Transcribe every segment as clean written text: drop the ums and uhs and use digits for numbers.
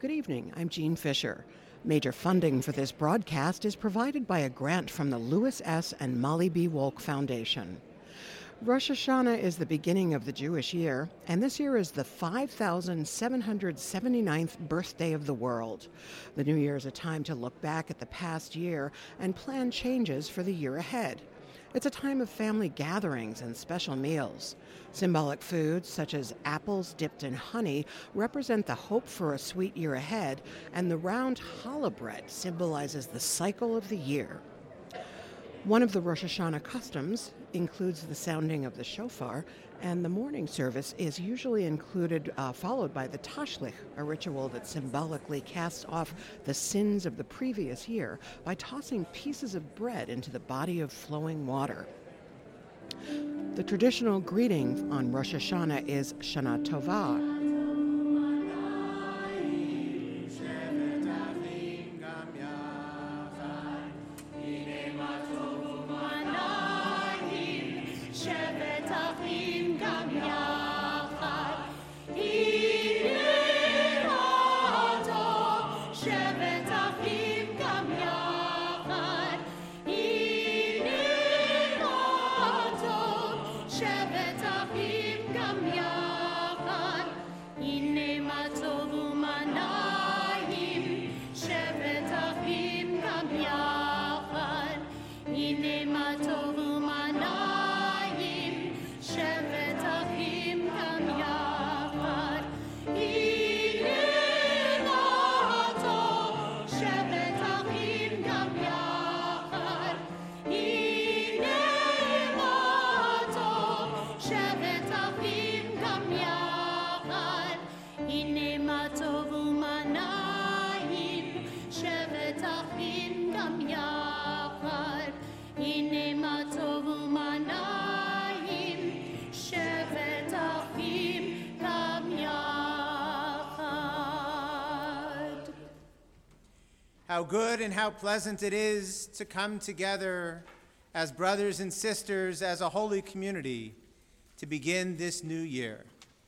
Good evening, I'm Jean Fisher. Major funding for this broadcast is provided by a grant from the Louis S. and Molly B. Wolk Foundation. Rosh Hashanah is the beginning of the Jewish year, and this year is the 5,779th birthday of the world. The new year is a time to look back at the past year and plan changes for the year ahead. It's a time of family gatherings and special meals. Symbolic foods such as apples dipped in honey represent the hope for a sweet year ahead, and the round challah bread symbolizes the cycle of the year. One of the Rosh Hashanah customs includes the sounding of the shofar, and the morning service is usually followed by the tashlich, a ritual that symbolically casts off the sins of the previous year by tossing pieces of bread into the body of flowing water. The traditional greeting on Rosh Hashanah is Shana Tova. How good and how pleasant it is to come together as brothers and sisters, as a holy community, to begin this new year.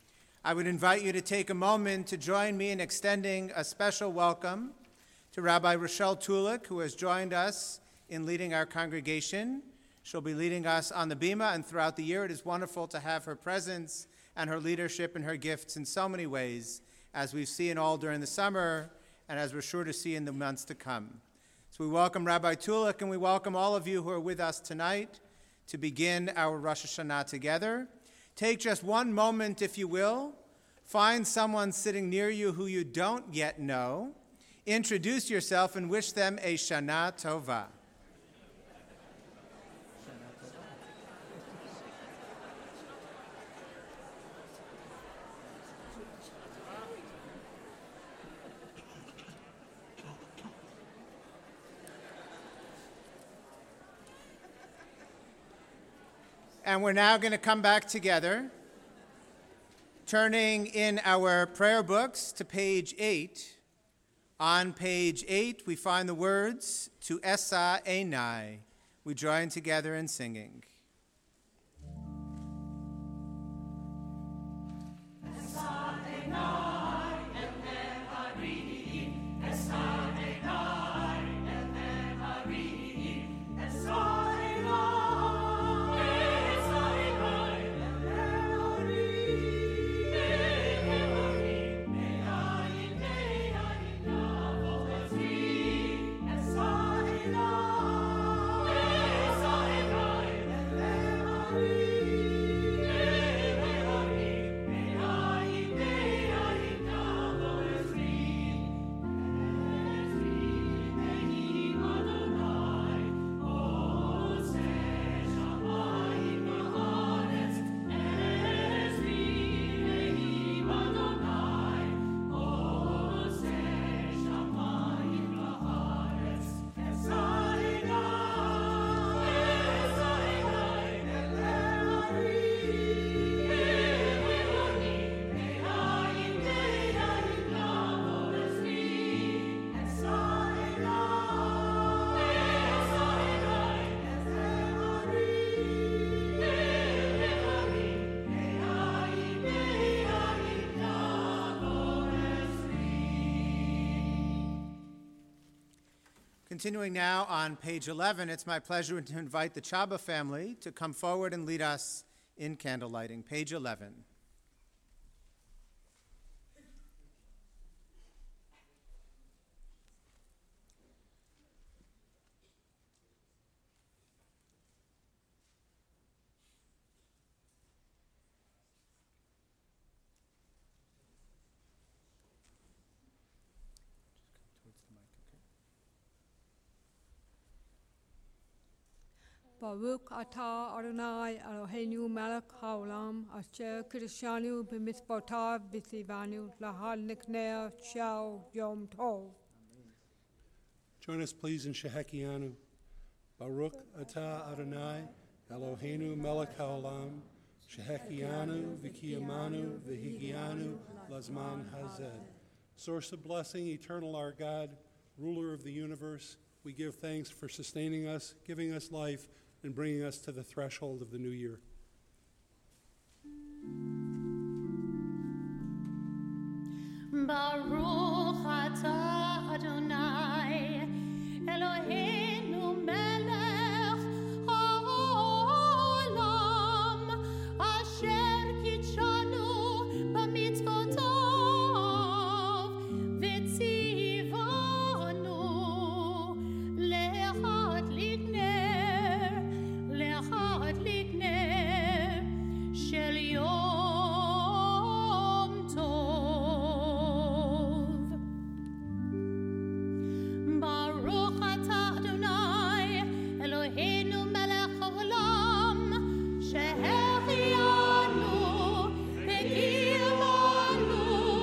I would invite you to take a moment to join me in extending a special welcome to Rabbi Rochelle Tulik, who has joined us in leading our congregation. She'll be leading us on the Bima and throughout the year. It is wonderful to have her presence and her leadership and her gifts in so many ways, as we've seen all during the summer and as we're sure to see in the months to come. So we welcome Rabbi Tulik, and we welcome all of you who are with us tonight to begin our Rosh Hashanah together. Take just one moment, if you will. Find someone sitting near you who you don't yet know. Introduce yourself and wish them a Shana Tova. And we're now going to come back together, turning in our prayer books to page 8. On page 8, we find the words, To Esa Einai. We join together in singing. Continuing now on page 11, it's my pleasure to invite the Chaba family to come forward and lead us in candle lighting. Page 11. Baruch atah Adonai Eloheinu melech haolam asher kiddushanu b'mitzvotav v'tzivanu lahad nikner shel yom tov. Join us, please, in Shehekianu. Baruch atah Adonai Eloheinu melech haolam Shehekianu v'kiyamanu v'higianu lazman hazeh. Source of blessing, eternal our God, ruler of the universe, we give thanks for sustaining us, giving us life, and bringing us to the threshold of the new year. Baruch atah Adonai Eloheinu melech haolam asher kitshanu b'mitzvotav v'tzivanu lehad ligner shel yom tov. Baruch atah Adonai Eloheinu melech haolam shehechianu v'kiyamanu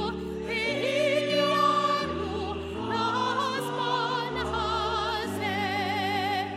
v'higianu lazman hazeh.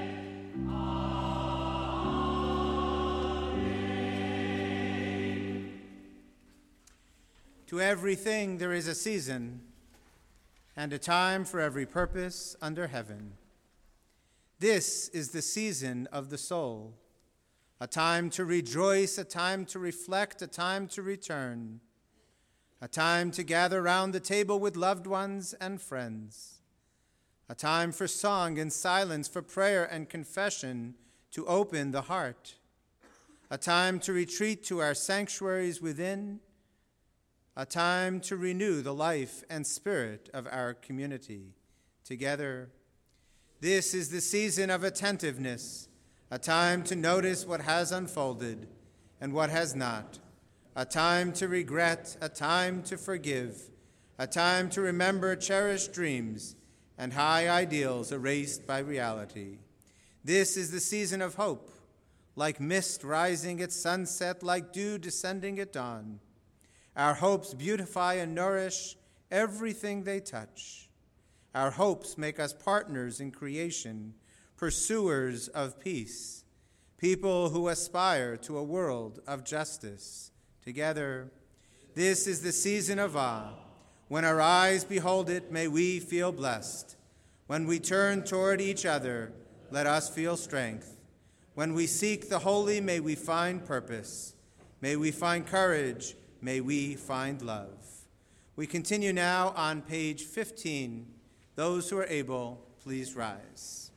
To everything there is a season, and a time for every purpose under heaven. This is the season of the soul, a time to rejoice, a time to reflect, a time to return, a time to gather round the table with loved ones and friends, a time for song and silence, for prayer and confession to open the heart, a time to retreat to our sanctuaries within, a time to renew the life and spirit of our community together. This is the season of attentiveness, a time to notice what has unfolded and what has not, a time to regret, a time to forgive, a time to remember cherished dreams and high ideals erased by reality. This is the season of hope, like mist rising at sunset, like dew descending at dawn. Our hopes beautify and nourish everything they touch. Our hopes make us partners in creation, pursuers of peace, people who aspire to a world of justice. Together, this is the season of awe. When our eyes behold it, may we feel blessed. When we turn toward each other, let us feel strength. When we seek the holy, may we find purpose. May we find courage. May we find love. We continue now on page 15. Those who are able, please rise.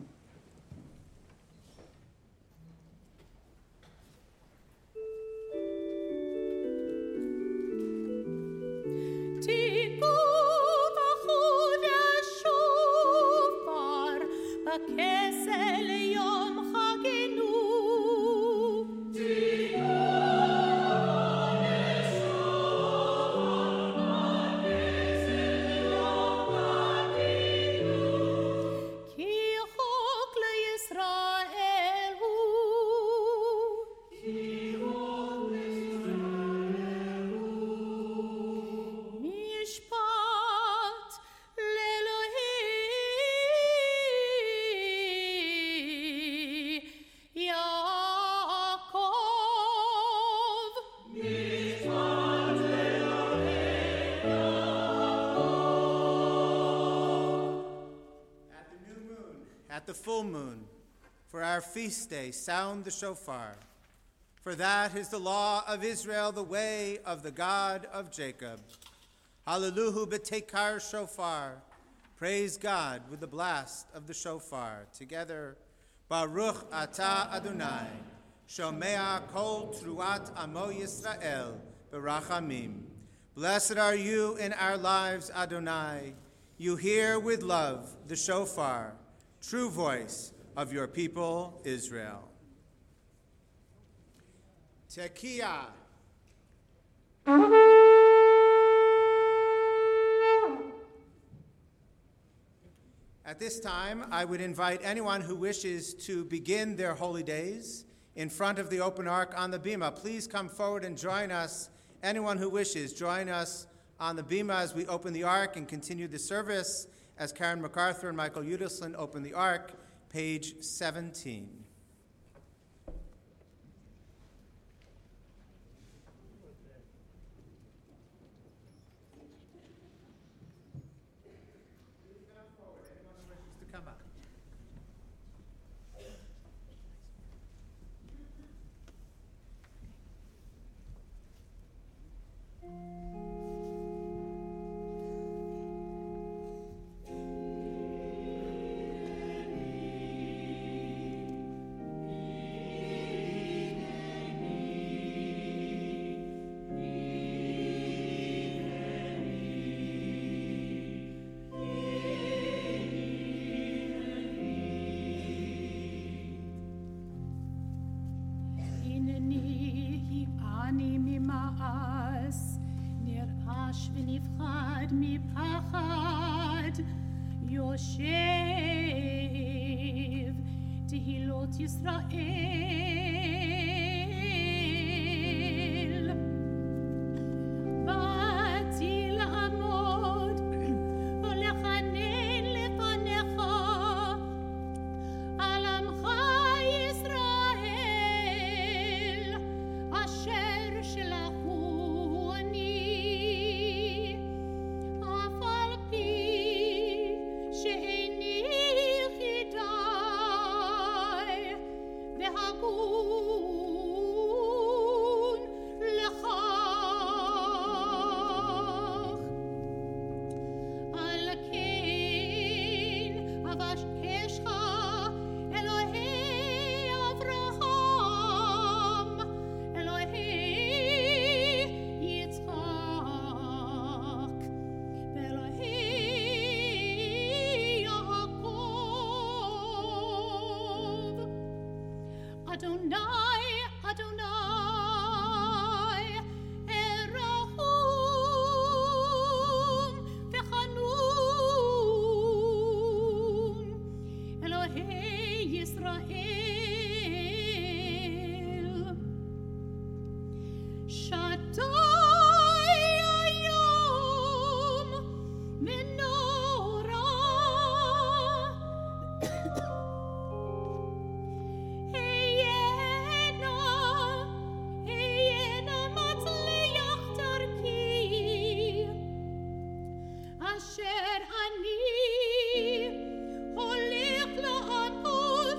Tiku v'chud hashofar b'kesel yom chagenu. Ki chok leYisrael hu. Mishpat leElohi Yaakov. At the new moon, at the full moon, for our feast day, sound the shofar. For that is the law of Israel, the way of the God of Jacob. Hallelujah, b'tekar shofar. Praise God with the blast of the shofar. Together, Baruch Atah Adonai, Shomea Kol Truat Amo Yisrael, Berachamim. Blessed are you in our lives, Adonai. You hear with love the shofar, true voice of your people, Israel. Tekiah. At this time, I would invite anyone who wishes to begin their holy days in front of the open ark on the bima. Please come forward and join us. Anyone who wishes, join us on the bima as we open the ark and continue the service as Karen MacArthur and Michael Udislin open the ark, page 17. ונפחד מפחד, יושב תהילות ישראל. באתי לעמוד ולחנן לפניך על עמך ישראל, אשר שלחו אני, אף על פי שאיני יחידי והגון לכך. על כן אבקשך אלוהי אברהם, אלוהי יצחק ואלוהי יעקב. אדוני, אדוני, רחום וחנון, אלוהי ישראל. שדי היום ונורא, היינה מצליח דרכי, אשר אני הולך לעמוד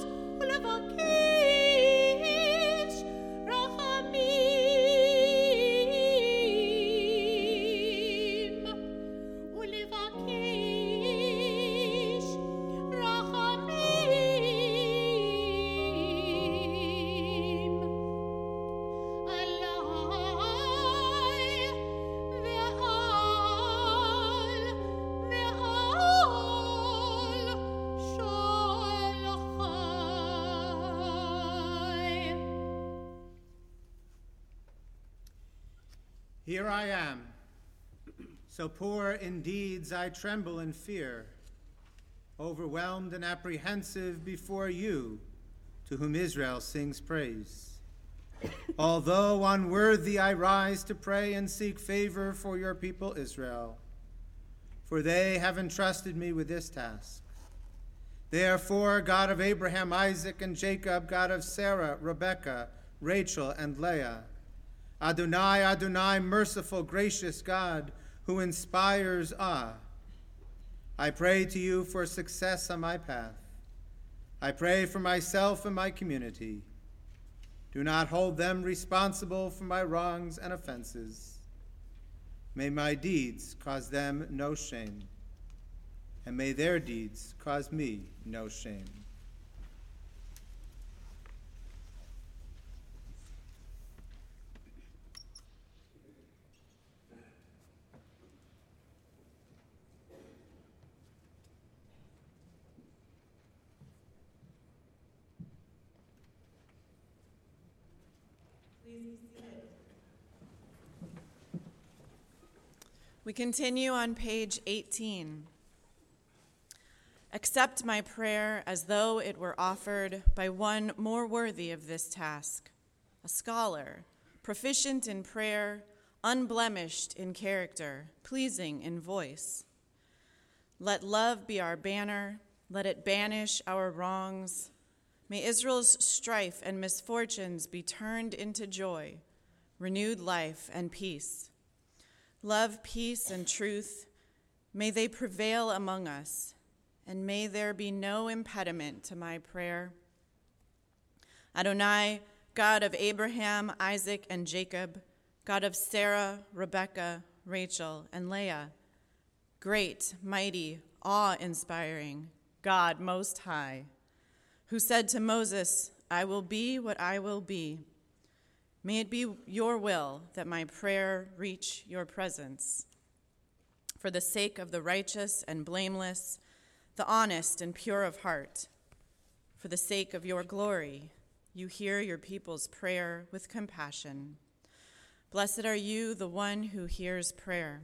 ולבקש רחמים, ולבקש רחמים עלי ועל שולחי. Here I am. So poor in deeds I tremble in fear, overwhelmed and apprehensive before you, to whom Israel sings praise. Although unworthy, I rise to pray and seek favor for your people Israel, for they have entrusted me with this task. Therefore, God of Abraham, Isaac, and Jacob, God of Sarah, Rebekah, Rachel, and Leah, Adonai, Adonai, merciful, gracious God, who inspires awe, I pray to you for success on my path. I pray for myself and my community. Do not hold them responsible for my wrongs and offenses. May my deeds cause them no shame, and may their deeds cause me no shame. We continue on page 18. Accept my prayer as though it were offered by one more worthy of this task, a scholar, proficient in prayer, unblemished in character, pleasing in voice. Let love be our banner, let it banish our wrongs. May Israel's strife and misfortunes be turned into joy, renewed life and peace. Love, peace, and truth, may they prevail among us, and may there be no impediment to my prayer. Adonai, God of Abraham, Isaac, and Jacob, God of Sarah, Rebekah, Rachel, and Leah, great, mighty, awe-inspiring, God Most High, who said to Moses, I will be what I will be. May it be your will that my prayer reach your presence. For the sake of the righteous and blameless, the honest and pure of heart, for the sake of your glory, you hear your people's prayer with compassion. Blessed are you, the one who hears prayer.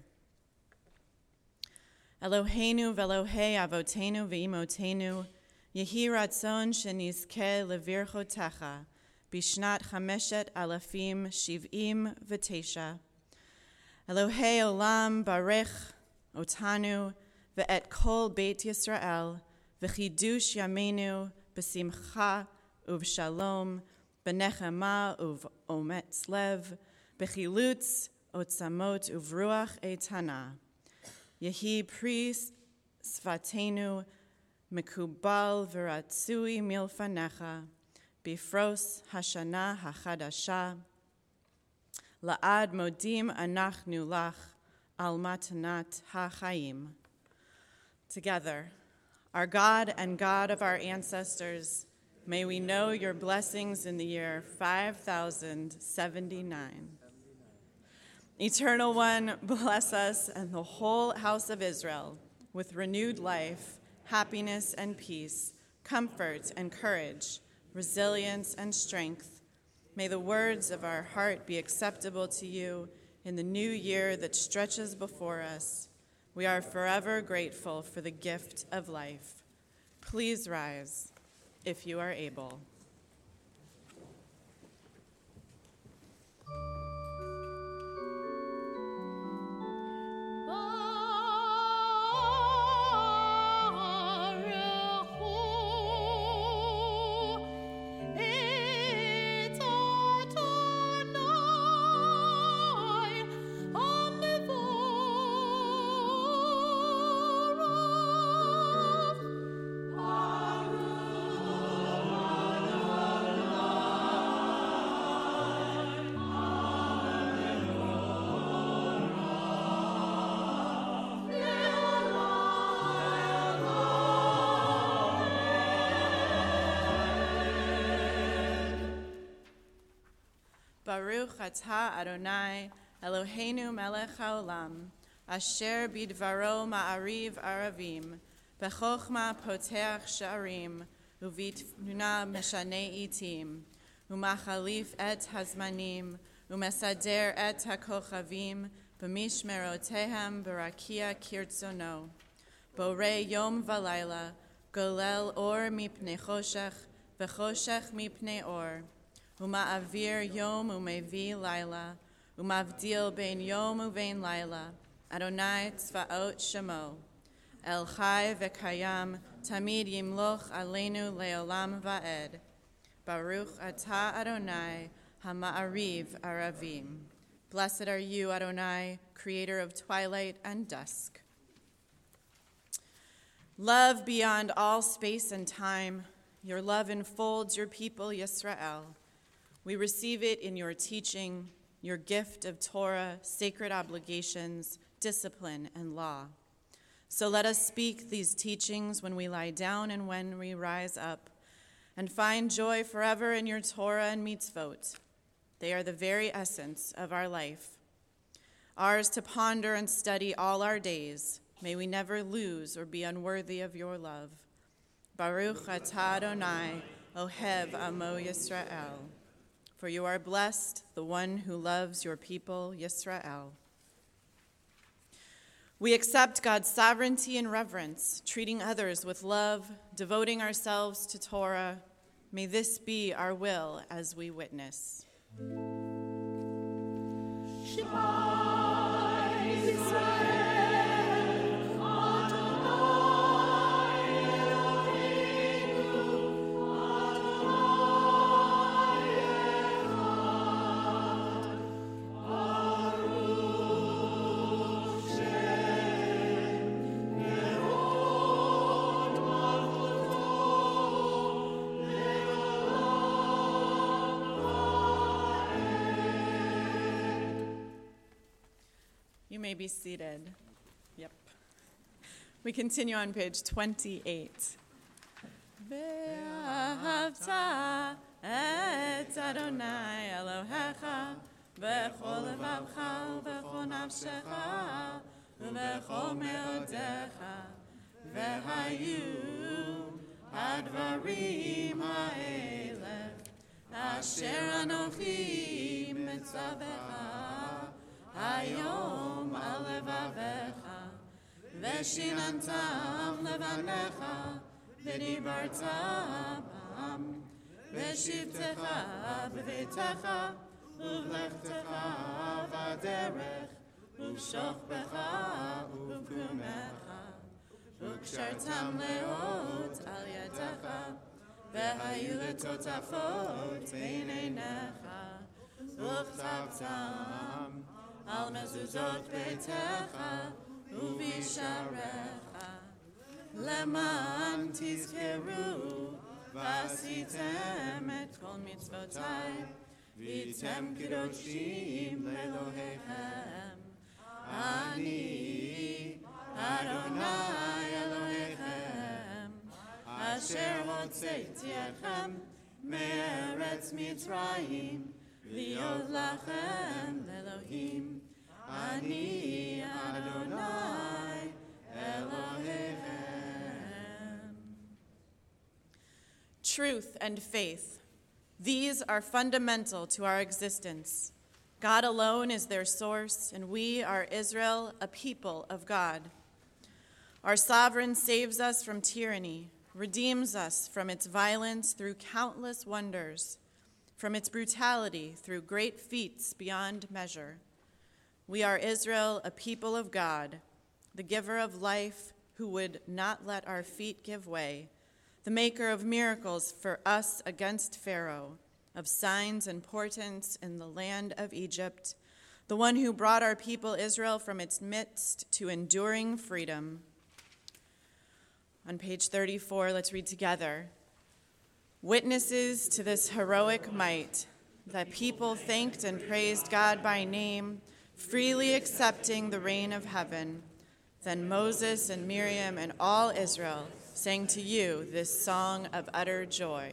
Eloheinu ve'Elohei avotenu ve'imotenu, yehi ratzon shenizke levirchotecha, Bishnat Chameshet Alafim Shiv'im V'Tesha. Elohei Olam Barech Otanu Ve'et Kol Beit Yisrael V'Chidush Yameinu B'Simcha Uv'Shalom B'Nechema Uv'Ometz Lev B'Chilutz Otzamot Uv'Ruach Eitana. Yehi Pri Svatenu Mekubal V'Ratzui Milfanecha Bifros Hashana HaChadasha, La'ad Modim Anachnu Lach, Al Matanat HaChaim. Together, our God and God of our ancestors, may we know your blessings in the year 5079. Eternal One, bless us and the whole house of Israel with renewed life, happiness and peace, comfort and courage, resilience and strength. May the words of our heart be acceptable to you in the new year that stretches before us. We are forever grateful for the gift of life. Please rise, if you are able. Baruch atah Adonai, Eloheinu melech haolam, asher bidvaro ma'ariv aravim, bechochma poteach sha'arim, uvitfuna meshanei itim, umachalif et hazmanim, umesader et hakochavim, b'mishmerotehem barakia kirtzono, borei yom v'layla, golel or mipnei choshech, v'choshech mipnei or, Uma'avir yom umevi laila, umavdil bein yom uvein laila, Adonai tzvaot shemo, El chai v'kayam, tamid yimloch aleinu leolam va'ed, Baruch atah Adonai, hama'ariv aravim. Blessed are you, Adonai, creator of twilight and dusk. Love beyond all space and time, your love enfolds your people, Yisrael. We receive it in your teaching, your gift of Torah, sacred obligations, discipline, and law. So let us speak these teachings when we lie down and when we rise up, and find joy forever in your Torah and mitzvot. They are the very essence of our life. Ours to ponder and study all our days. May we never lose or be unworthy of your love. Baruch atah Adonai, Ohev Amo Yisrael. For you are blessed, the one who loves your people, Yisrael. We accept God's sovereignty and reverence, treating others with love, devoting ourselves to Torah. May this be our will as we witness. You may be seated. Yep. We continue on page 28. Ve'ahavta et Adonai Elohecha v'chol levavcha v'chol nafshecha v'chol me'odecha v'hayu hadvarim ha'elech asher anochi mitzavecha Hayom alevavecha, veshinantam levanecha, v'dibartam, v'shivtecha b'vitecha, uvlechtecha v'aderech, uv'shochbecha uv'kumecha, uv'kshartam leot al yadecha, v'hayu letotafot b'neinecha, uv'chtavtam, Al mezuzot beitecha uvisharecha leman tizkeru vasitem et kol mitzvotai vitem kedoshim lelohechem ani Adonai Elohechem asher hotzeiti echem me'eretz Mitzrayim Liot lachem Elohim, Ani Adonai Elohechem. Truth and faith, these are fundamental to our existence. God alone is their source, and we are Israel, a people of God. Our sovereign saves us from tyranny, redeems us from its violence through countless wonders, from its brutality through great feats beyond measure. We are Israel, a people of God, the giver of life who would not let our feet give way, the maker of miracles for us against Pharaoh, of signs and portents in the land of Egypt, the one who brought our people Israel from its midst to enduring freedom. On page 34, let's read together. Witnesses to this heroic might, that people thanked and praised God by name, freely accepting the reign of heaven. Then Moses and Miriam and all Israel sang to you this song of utter joy.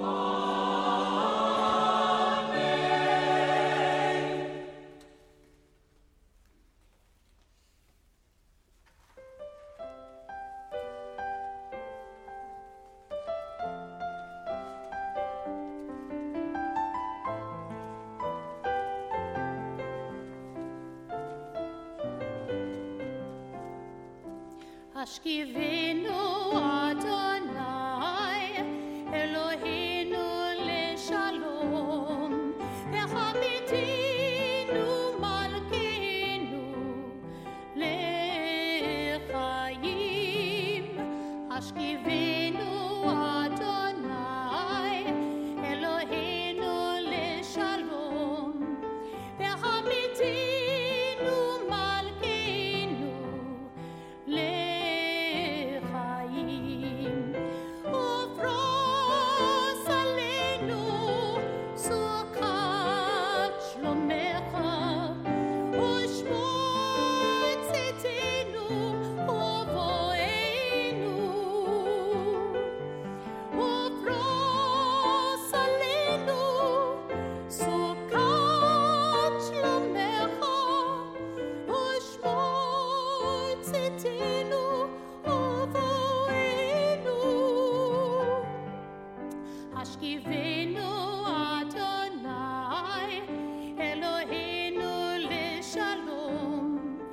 Ashkivenu Adonai, Eloheinu leshalom, V'chamitinu malkeinu lechayim. Ashkivenu Adonai, Eloheinu leshalom, V'chamitinu malkeinu lechayim. Ufros aleinu sukat shlomecha, ushmor tzidkenu uvoeinu. Ufros aleinu sukat shlomecha, ushmor tzidkenu uvoeinu. Ashkivenu Adonai, Eloheinu leshalom,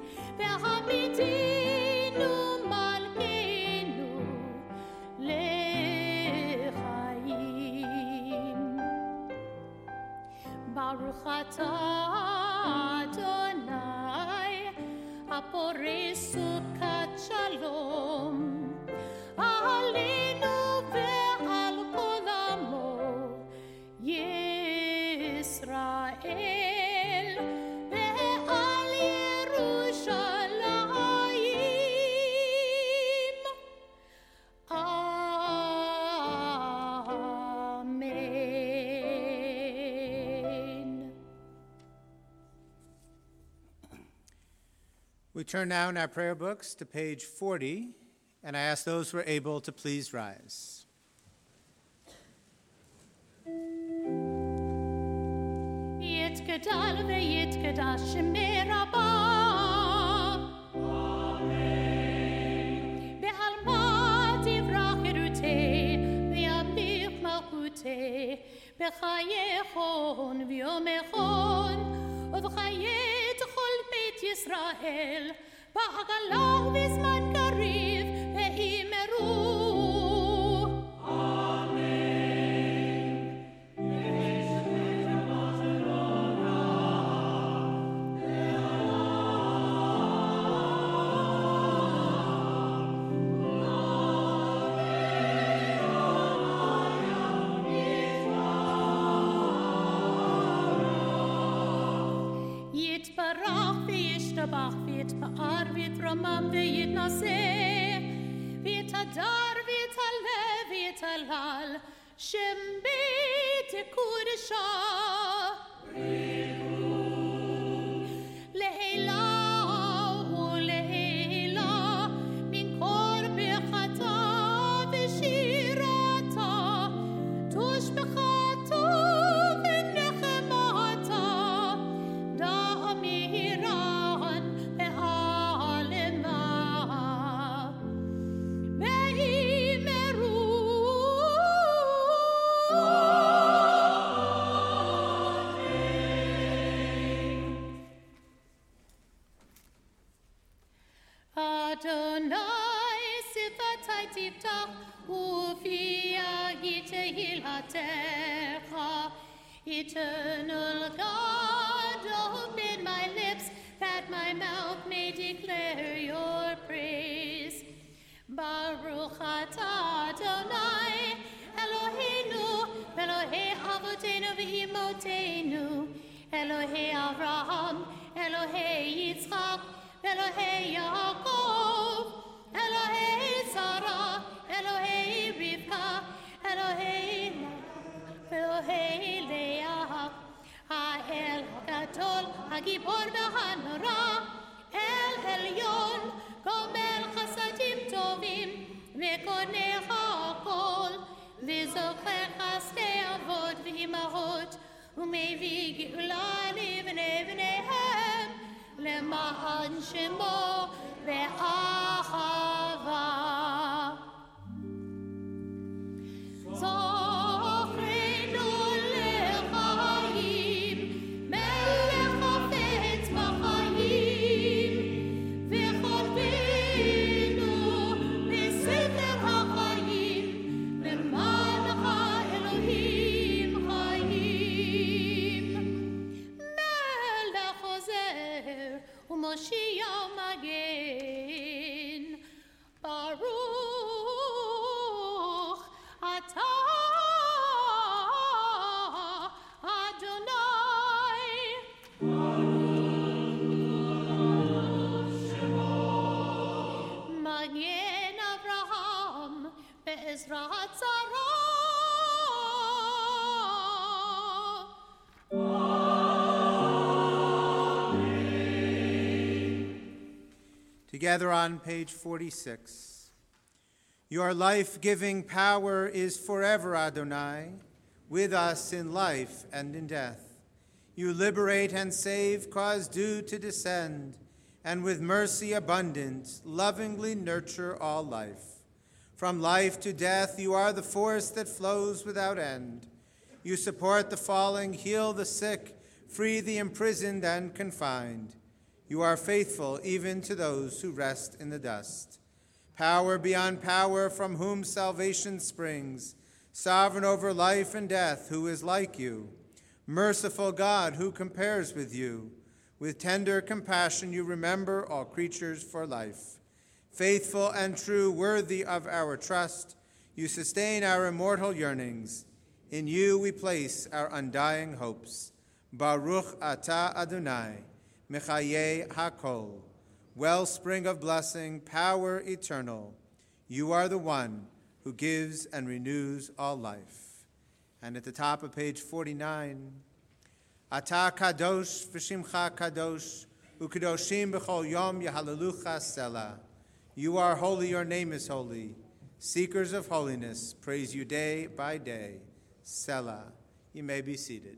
V'chamitinu malkeinu lechayim. Baruch atah Adonai, haporei sukat shalom, aleinu ve'al kol amo Yisrael, ve'al Yerushalayim. Amen. We turn now in our prayer books to page 40, and I ask those who are able to please rise. Yitgadal ve'yitgadash Shemei Rabbah. Be'alma tivrach erutei, ve'amlich malchutei, b'chayechon v'yomechon, uv'chayet chol beit Yisrael, ba'agalah v'zman kariv ve'imeru. Yitbarach v'yishtabach v'yitpa'ar v'yitramam v'yitnaseh v'yitadar v'yitalev v'yitalal Shem beit Kodesha le'ela u'le'ela min kor bechata v'shirata tushbechata v'nechemata da'amiran ve'alema ve'imeru. Adonai sifatai tiftach ufia yitehil hatecha. Eternal God, open my lips that my mouth may declare your praise. Baruch atah Adonai Eloheinu, Elohei Avotenu v'Imotenu, Elohei Avraham, Elohei Yitzchak, Elohei Yaakov, Elohei Sarah, Elohei Rivka, Elohei Leah, Ha'el Gadol, Hagibor v'Hanora, El Elyon, Gomel Chasadim Tovim, V'koneh HaKol, V'zocher Chasdei ומביא גאולה לבני בניהם, למען שמו באהבה. זוכרנו לחיים, מלך חפץ בחיים, וכותבנו בספר החיים, למענך אלוהים חיים. מלך עוזר ומושיע מגן, ברוך אתה מגן אברהם בעזרת שרה. Together on page 46. Your life-giving power is forever, Adonai, with us in life and in death. You liberate and save, cause dew to descend, and with mercy abundant, lovingly nurture all life. From life to death, you are the force that flows without end. You support the falling, heal the sick, free the imprisoned and confined. You are faithful even to those who rest in the dust. Power beyond power, from whom salvation springs, sovereign over life and death, who is like you? Merciful God, who compares with you? With tender compassion you remember all creatures for life. Faithful and true, worthy of our trust, you sustain our immortal yearnings. In you we place our undying hopes. Baruch atah Adonai, Mechayeh HaKol, wellspring of blessing, power eternal. You are the one who gives and renews all life. And at the top of page 49, Atah Kadosh v'Shimcha Kadosh, u'Kadoshim b'chol yom yahalelucha Selah. You are holy, your name is holy. Seekers of holiness, praise you day by day. Selah. You may be seated.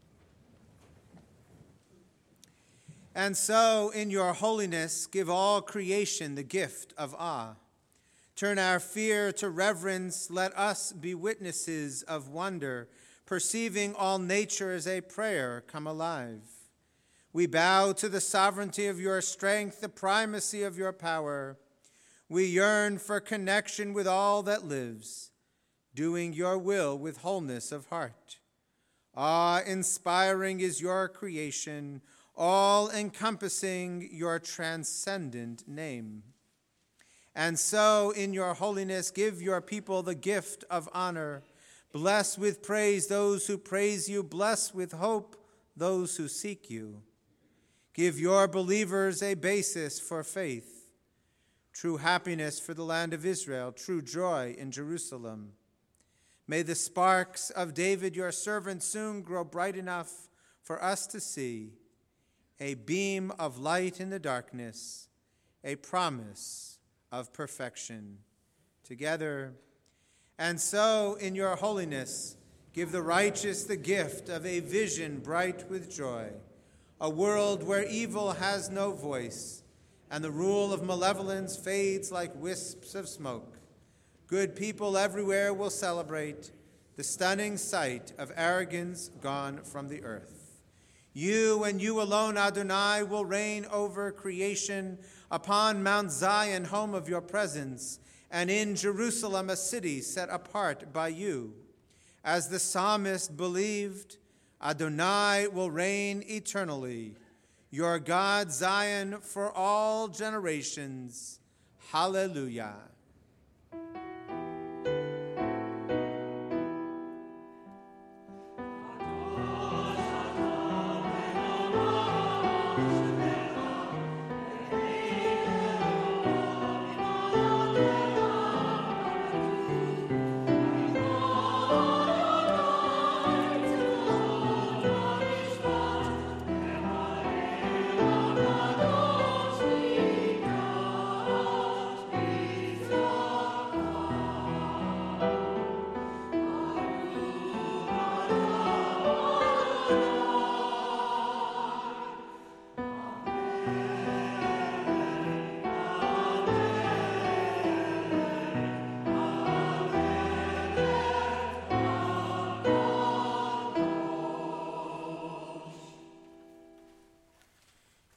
And so, in your holiness, give all creation the gift of awe. Turn our fear to reverence. Let us be witnesses of wonder, perceiving all nature as a prayer come alive. We bow to the sovereignty of your strength, the primacy of your power. We yearn for connection with all that lives, doing your will with wholeness of heart. Awe-inspiring is your creation, all-encompassing your transcendent name. And so, in your holiness, give your people the gift of honor. Bless with praise those who praise you. Bless with hope those who seek you. Give your believers a basis for faith, true happiness for the land of Israel, true joy in Jerusalem. May the sparks of David, your servant, soon grow bright enough for us to see a beam of light in the darkness, a promise of perfection. Together, and so in your holiness, give the righteous the gift of a vision bright with joy, a world where evil has no voice, and the rule of malevolence fades like wisps of smoke. Good people everywhere will celebrate the stunning sight of arrogance gone from the earth. You and you alone, Adonai, will reign over creation upon Mount Zion, home of your presence, and in Jerusalem, a city set apart by you. As the psalmist believed, Adonai will reign eternally, your God, Zion, for all generations. Hallelujah.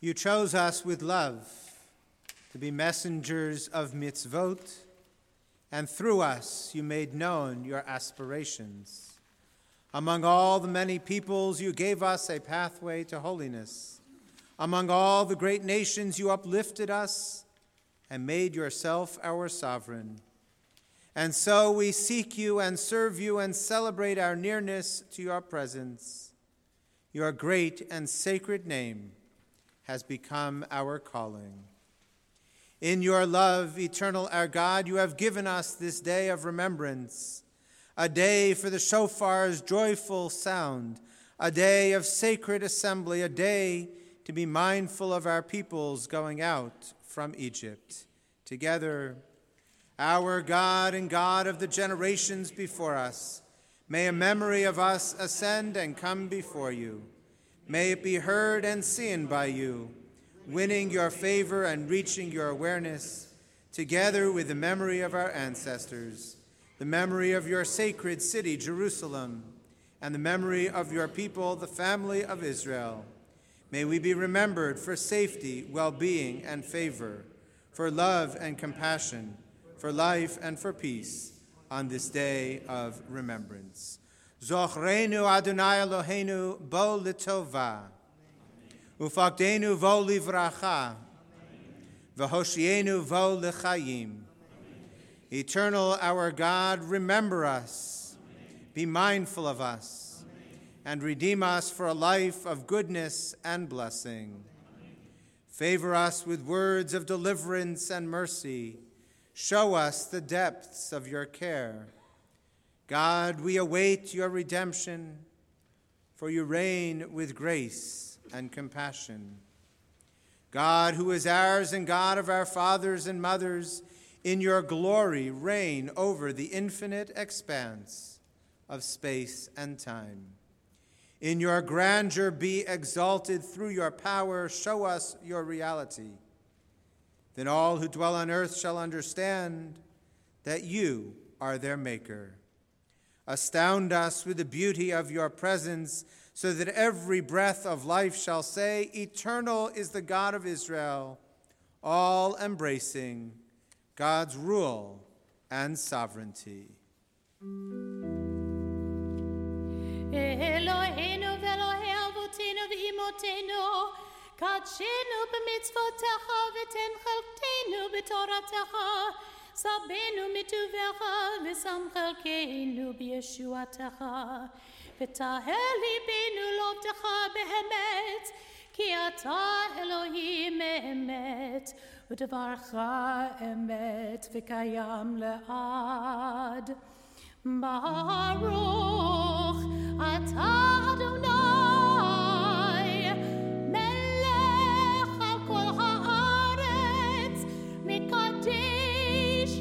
You chose us with love to be messengers of mitzvot, and through us you made known your aspirations. Among all the many peoples, you gave us a pathway to holiness. Among all the great nations, you uplifted us and made yourself our sovereign. And so we seek you and serve you and celebrate our nearness to your presence. Your great and sacred name has become our calling. In your love, eternal our God, you have given us this day of remembrance, a day for the shofar's joyful sound, a day of sacred assembly, a day to be mindful of our peoples going out from Egypt. Together, our God and God of the generations before us, may a memory of us ascend and come before you. May it be heard and seen by you, winning your favor and reaching your awareness, together with the memory of our ancestors, the memory of your sacred city, Jerusalem, and the memory of your people, the family of Israel. May we be remembered for safety, well-being, and favor, for love and compassion, for life and for peace on this day of remembrance. Zochreinu Adonai Eloheinu bo litova, ufakdenu vo livracha, v'hoshienu vo lechayim. Eternal our God, remember us, be mindful of us, and redeem us for a life of goodness and blessing. Favor us with words of deliverance and mercy. Show us the depths of your care. God, we await your redemption, for you reign with grace and compassion. God, who is ours and God of our fathers and mothers, in your glory reign over the infinite expanse of space and time. In your grandeur be exalted through your power. Show us your reality. Then all who dwell on earth shall understand that you are their maker. Astound us with the beauty of your presence, so that every breath of life shall say, eternal is the God of Israel, all-embracing God's rule and sovereignty. Eloheinu ve'Elohei avotenu ve'imotenu, kadshenu b'mitzvotecha v'ten chelktenu b'toratecha, sabenu mituvecha v'sam chelkeinu b'yeshuatecha, v'tahel libenu lovtecha behemet, ki ata Elohim emet, v'devarcha emet v'kayam le'ad. Baruch atah Adonai, melech al kol haaretz, mikadesh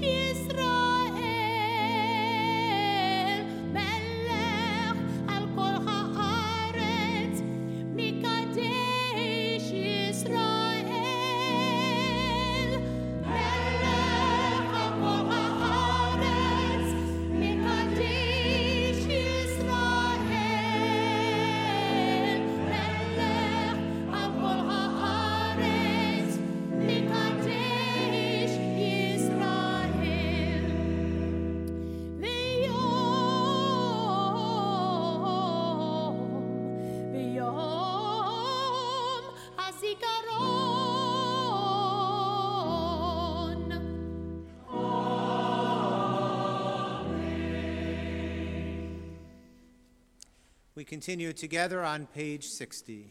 Yisrael, melech al kol haaretz, mikadesh Yisrael, melech al kol haaretz, mikadesh Yisrael, melech al kol haaretz, mikadesh Yisrael. V'yom hazikaron. We continue together on page 60.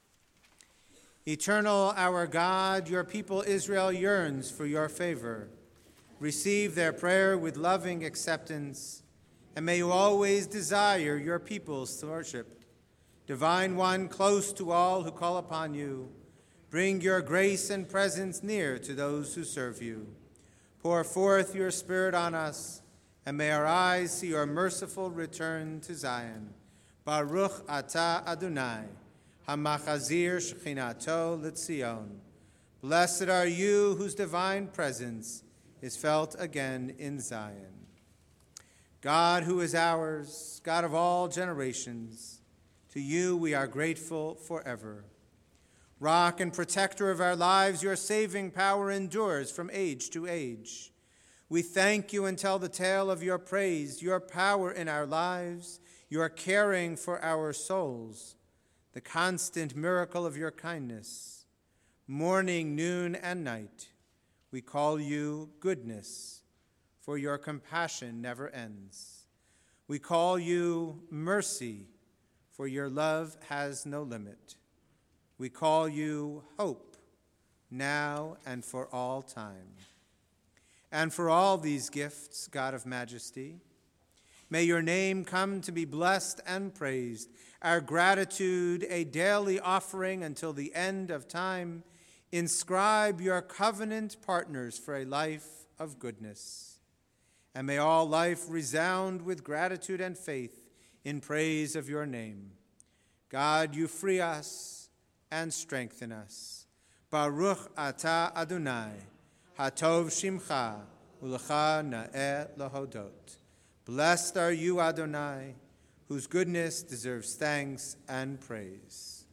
Eternal our God, your people Israel yearns for your favor. Receive their prayer with loving acceptance, and may you always desire your people's worship. Divine One, close to all who call upon you, bring your grace and presence near to those who serve you. Pour forth your Spirit on us, and may our eyes see your merciful return to Zion. Baruch atah Adonai, hamachazir shechinato l'tzion. Blessed are you whose divine presence is felt again in Zion. God who is ours, God of all generations, to you we are grateful forever. Rock and protector of our lives, your saving power endures from age to age. We thank you and tell the tale of your praise, your power in our lives, your caring for our souls, the constant miracle of your kindness. Morning, noon, and night, we call you goodness, for your compassion never ends. We call you mercy, for your love has no limit. We call you hope, now and for all time. And for all these gifts, God of majesty, may your name come to be blessed and praised, our gratitude a daily offering until the end of time. Inscribe your covenant partners for a life of goodness. And may all life resound with gratitude and faith in praise of your name. God, you free us and strengthen us. Baruch atah Adonai, hatov shimcha, ulecha na'eh lahodot. Blessed are you, Adonai, whose goodness deserves thanks and praise.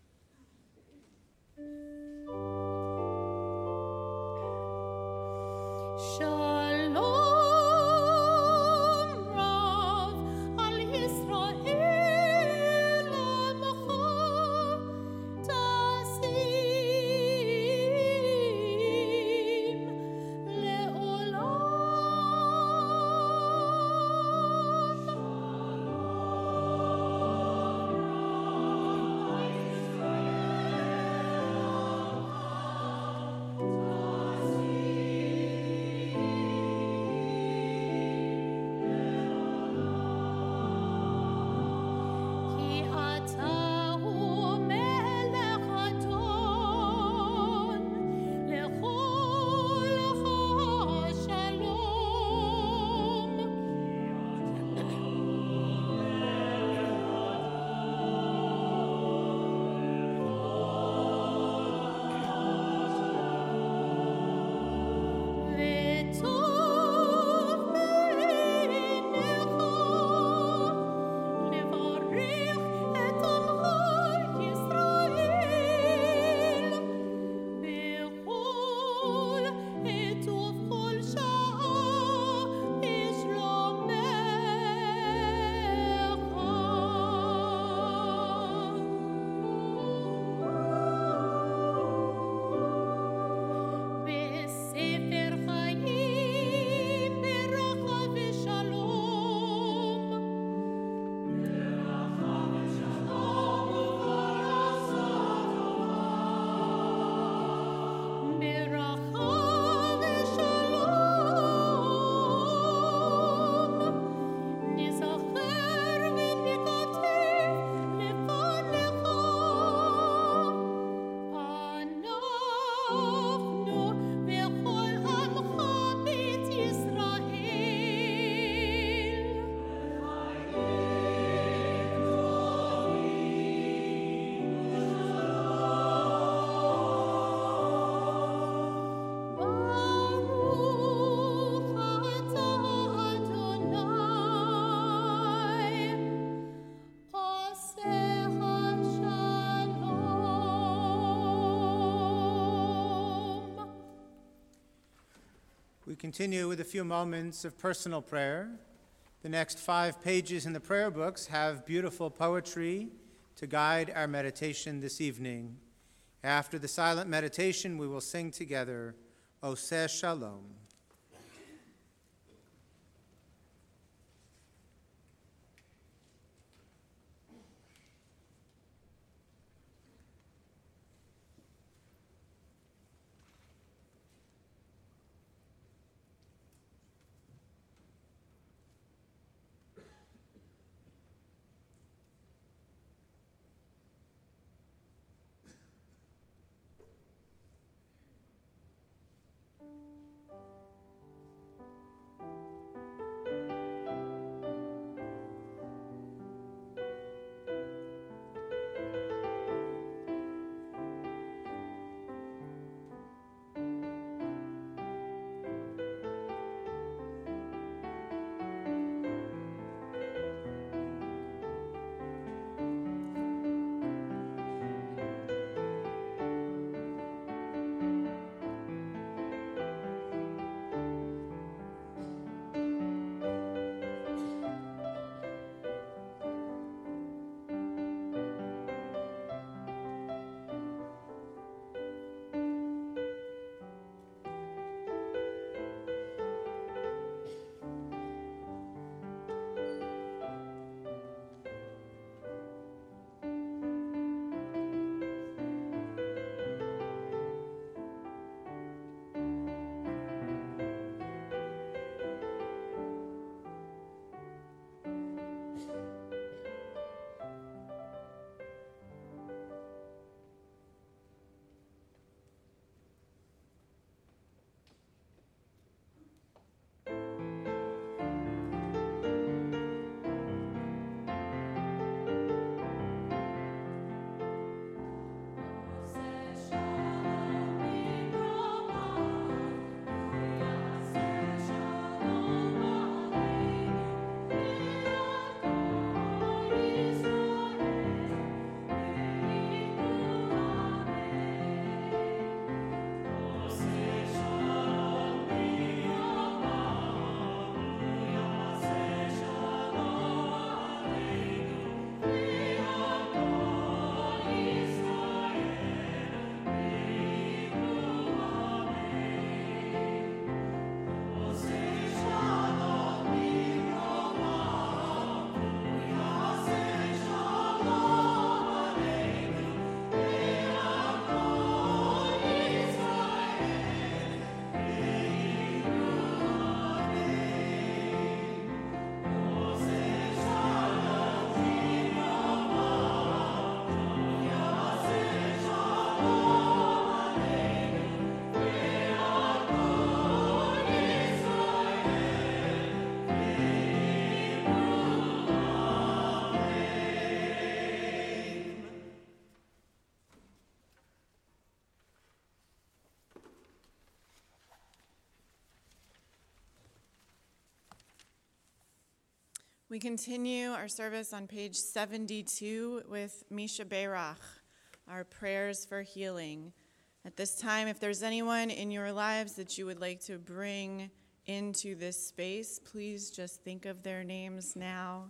Shalom Rav al Yisrael Amcha Tasim Ki atahu melech adon lechol hashalom. V'tov beinecha levarich et amcha Yisrael bechol et ובכל שעה בשלומך. בספר חיים ברכה ושלום. ברכה ושלום. נזכר ונקטף לפניך. אנחנו וכל עמך בית ישראל. ברוך אתה אדוני עושה השלום. We continue with a few moments of personal prayer. The next 5 pages in the prayer books have beautiful poetry to guide our meditation this evening. After the silent meditation, we will sing together, Oseh Shalom. We continue our service on page 72 with Misha Beirach, our prayers for healing. At this time, if there's anyone in your lives that you would like to bring into this space, please just think of their names now.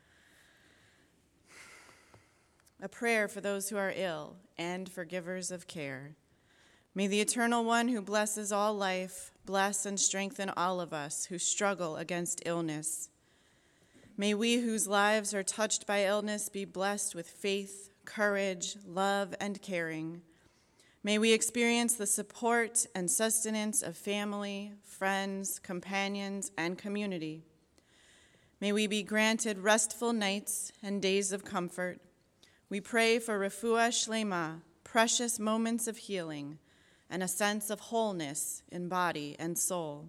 A prayer for those who are ill and for givers of care. May the Eternal One who blesses all life bless and strengthen all of us who struggle against illness. May we whose lives are touched by illness be blessed with faith, courage, love, and caring. May we experience the support and sustenance of family, friends, companions, and community. May we be granted restful nights and days of comfort. We pray for refuah shlema, precious moments of healing, and a sense of wholeness in body and soul.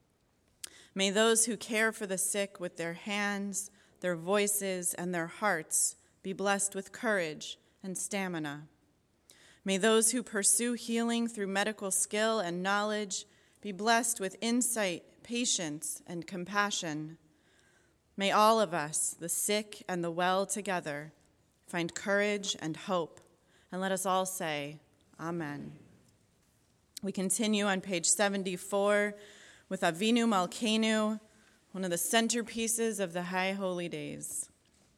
May those who care for the sick with their hands, their voices, and their hearts be blessed with courage and stamina. May those who pursue healing through medical skill and knowledge be blessed with insight, patience, and compassion. May all of us, the sick and the well together, find courage and hope. And let us all say, Amen. We continue on page 74 with Avinu Malkeinu, one of the centerpieces of the High Holy Days.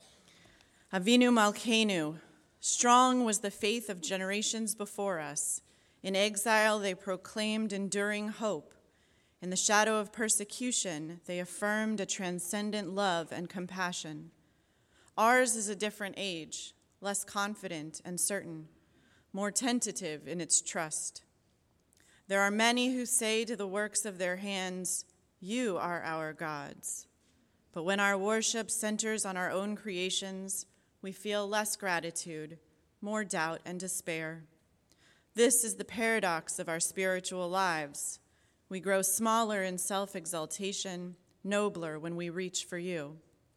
Avinu Malkeinu, strong was the faith of generations before us. In exile, they proclaimed enduring hope. In the shadow of persecution, they affirmed a transcendent love and compassion. Ours is a different age, less confident and certain, more tentative in its trust. There are many who say to the works of their hands, "You are our gods." But when our worship centers on our own creations, we feel less gratitude, more doubt and despair. This is the paradox of our spiritual lives. We grow smaller in self-exaltation, nobler when we reach for you.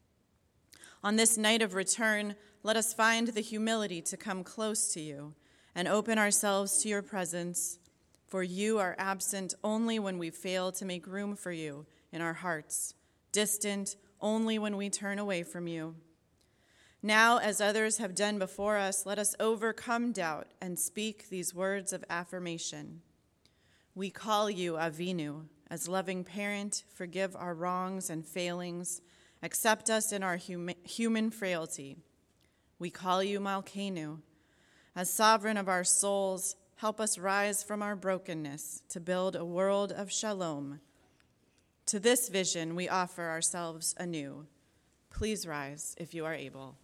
On this night of return, let us find the humility to come close to you and open ourselves to your presence, for you are absent only when we fail to make room for you in our hearts, distant only when we turn away from you. Now, as others have done before us, let us overcome doubt and speak these words of affirmation. We call you Avinu, as loving parent, forgive our wrongs and failings, accept us in our human frailty. We call you Malkeinu, as sovereign of our souls, help us rise from our brokenness to build a world of shalom. To this vision we offer ourselves anew. Please rise if you are able.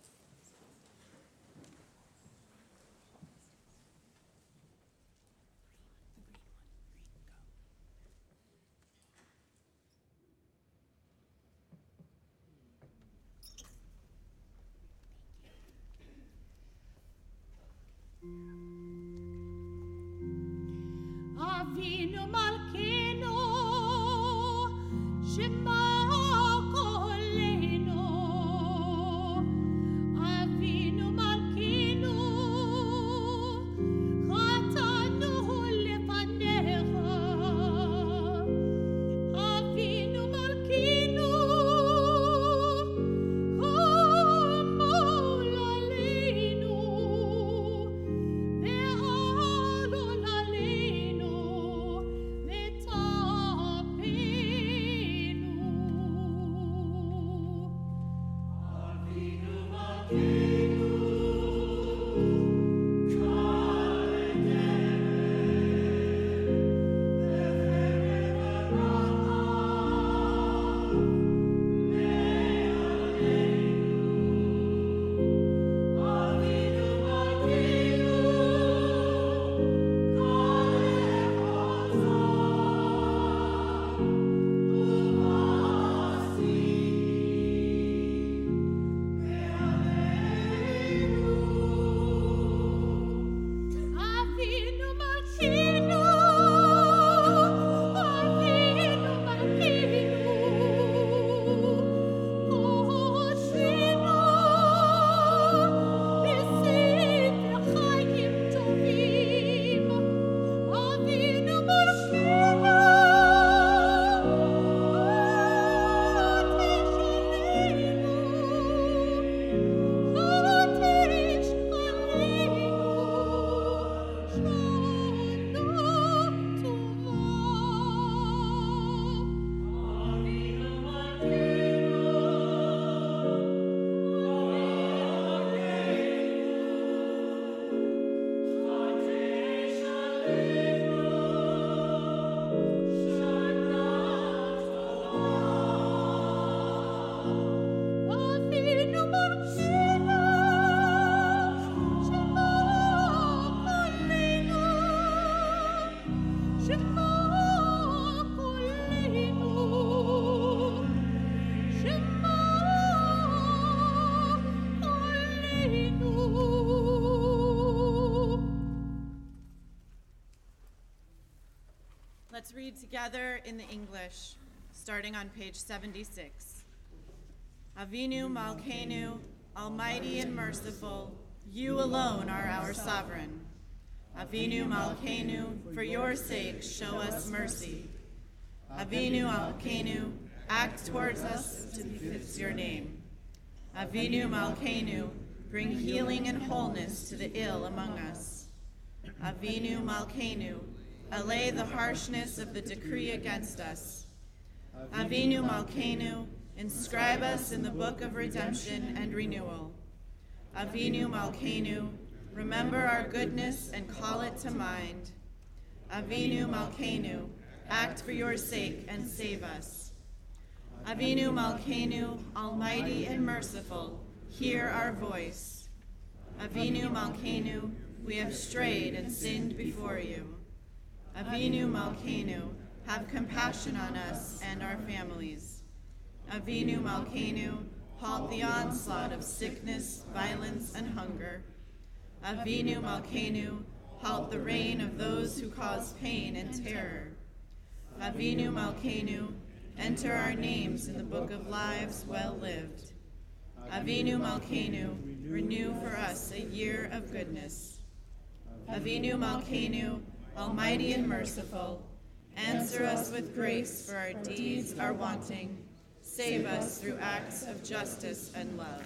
Avinu Malkeinu, Shema Kolenu. Avinu Malkeinu, Chatanu lefanecha. Avinu Malkeinu, Chamol aleinu, ve'alol aleinu, Let's read together in the English, starting on page 76. Avinu Malkeinu, almighty and merciful, you alone are our sovereign. Avinu Malkeinu, for your sake show us mercy. Avinu Malkeinu, act towards us to befits your name. Avinu Malkeinu, bring healing and wholeness to the ill among us. Avinu Malkeinu, allay the harshness of the decree against us. Avinu Malkeinu, inscribe us in the book of redemption and renewal. Avinu Malkeinu, remember our goodness and call it to mind. Avinu Malkeinu, act for your sake and save us. Avinu Malkeinu, almighty and merciful, hear our voice. Avinu Malkeinu, we have strayed and sinned before you. Avinu Malkeinu, have compassion on us and our families. Avinu Malkeinu, halt the onslaught of sickness, violence, and hunger. Avinu Malkeinu, halt the reign of those who cause pain and terror. Avinu Malkeinu, enter our names in the book of lives well lived. Avinu Malkeinu, renew for us a year of goodness. Avinu Malkeinu, almighty and merciful, answer us with grace, for our deeds are wanting. Save us through acts of justice and love.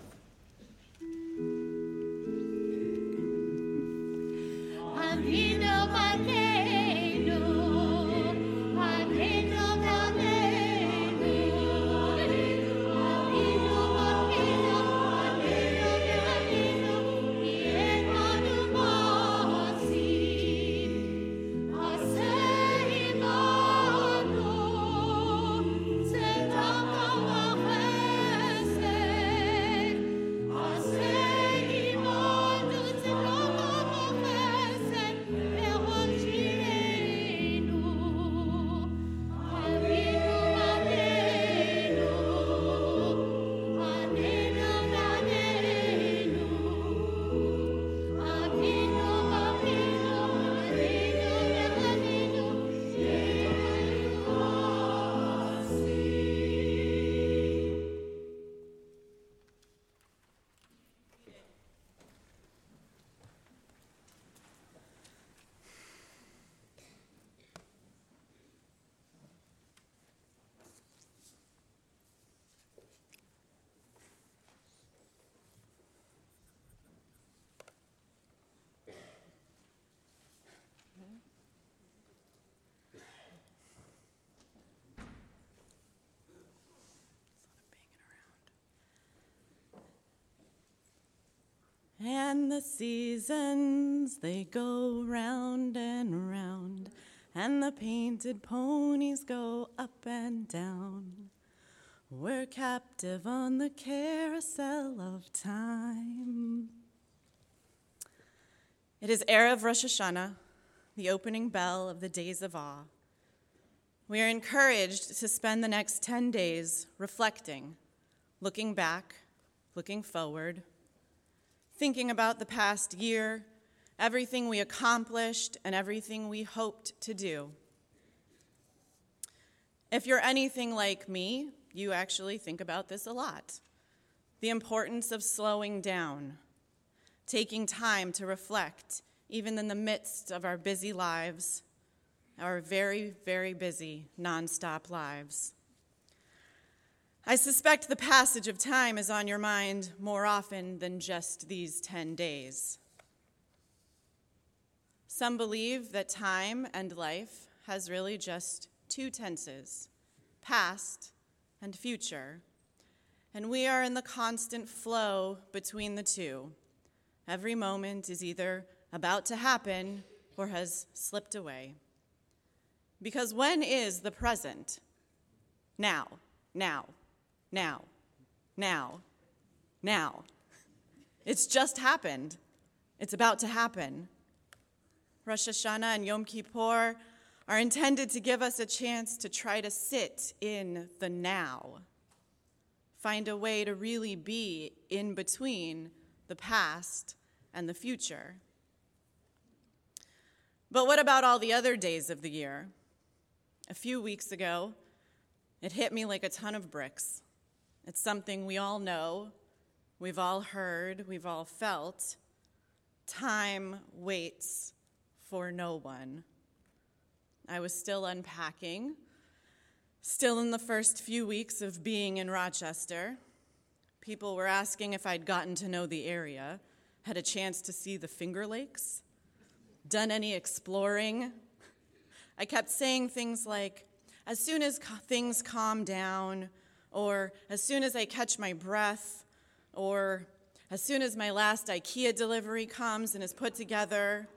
Avinu Malkeinu, Avinu Malkeinu, Avinu Malkeinu, Avinu Malkeinu, Ye'enu Masi, Aseh Imanu, Tzedakah v'chesed, Aseh Imanu, Tzedakah v'chesed, Me'od Shireinu, Avinu Malkeinu, Avinu Malkeinu, Avinu Malkeinu, Avinu Malkeinu, Ye'enu Masi. And the seasons, they go round and round, and the painted ponies go up and down. We're captive on the carousel of time. It is Erev Rosh Hashanah, the opening bell of the Days of Awe. We are encouraged to spend the next 10 days reflecting, looking back, looking forward, thinking about the past year, everything we accomplished, and everything we hoped to do. If you're anything like me, you actually think about this a lot. The importance of slowing down, taking time to reflect, even in the midst of our busy lives, our very, very busy, nonstop lives. I suspect the passage of time is on your mind more often than just these 10 days. Some believe that time and life has really just two tenses, past and future, and we are in the constant flow between the two. Every moment is either about to happen or has slipped away. Because when is the present? Now, now. Now, now, now. It's just happened. It's about to happen. Rosh Hashanah and Yom Kippur are intended to give us a chance to try to sit in the now. Find a way to really be in between the past and the future. But what about all the other days of the year? A few weeks ago, it hit me like a ton of bricks. It's something we all know, we've all heard, we've all felt. Time waits for no one. I was still unpacking, still in the first few weeks of being in Rochester. People were asking if I'd gotten to know the area, had a chance to see the Finger Lakes, done any exploring. I kept saying things like, as soon as things calm down, or as soon as I catch my breath, or as soon as my last IKEA delivery comes and is put together.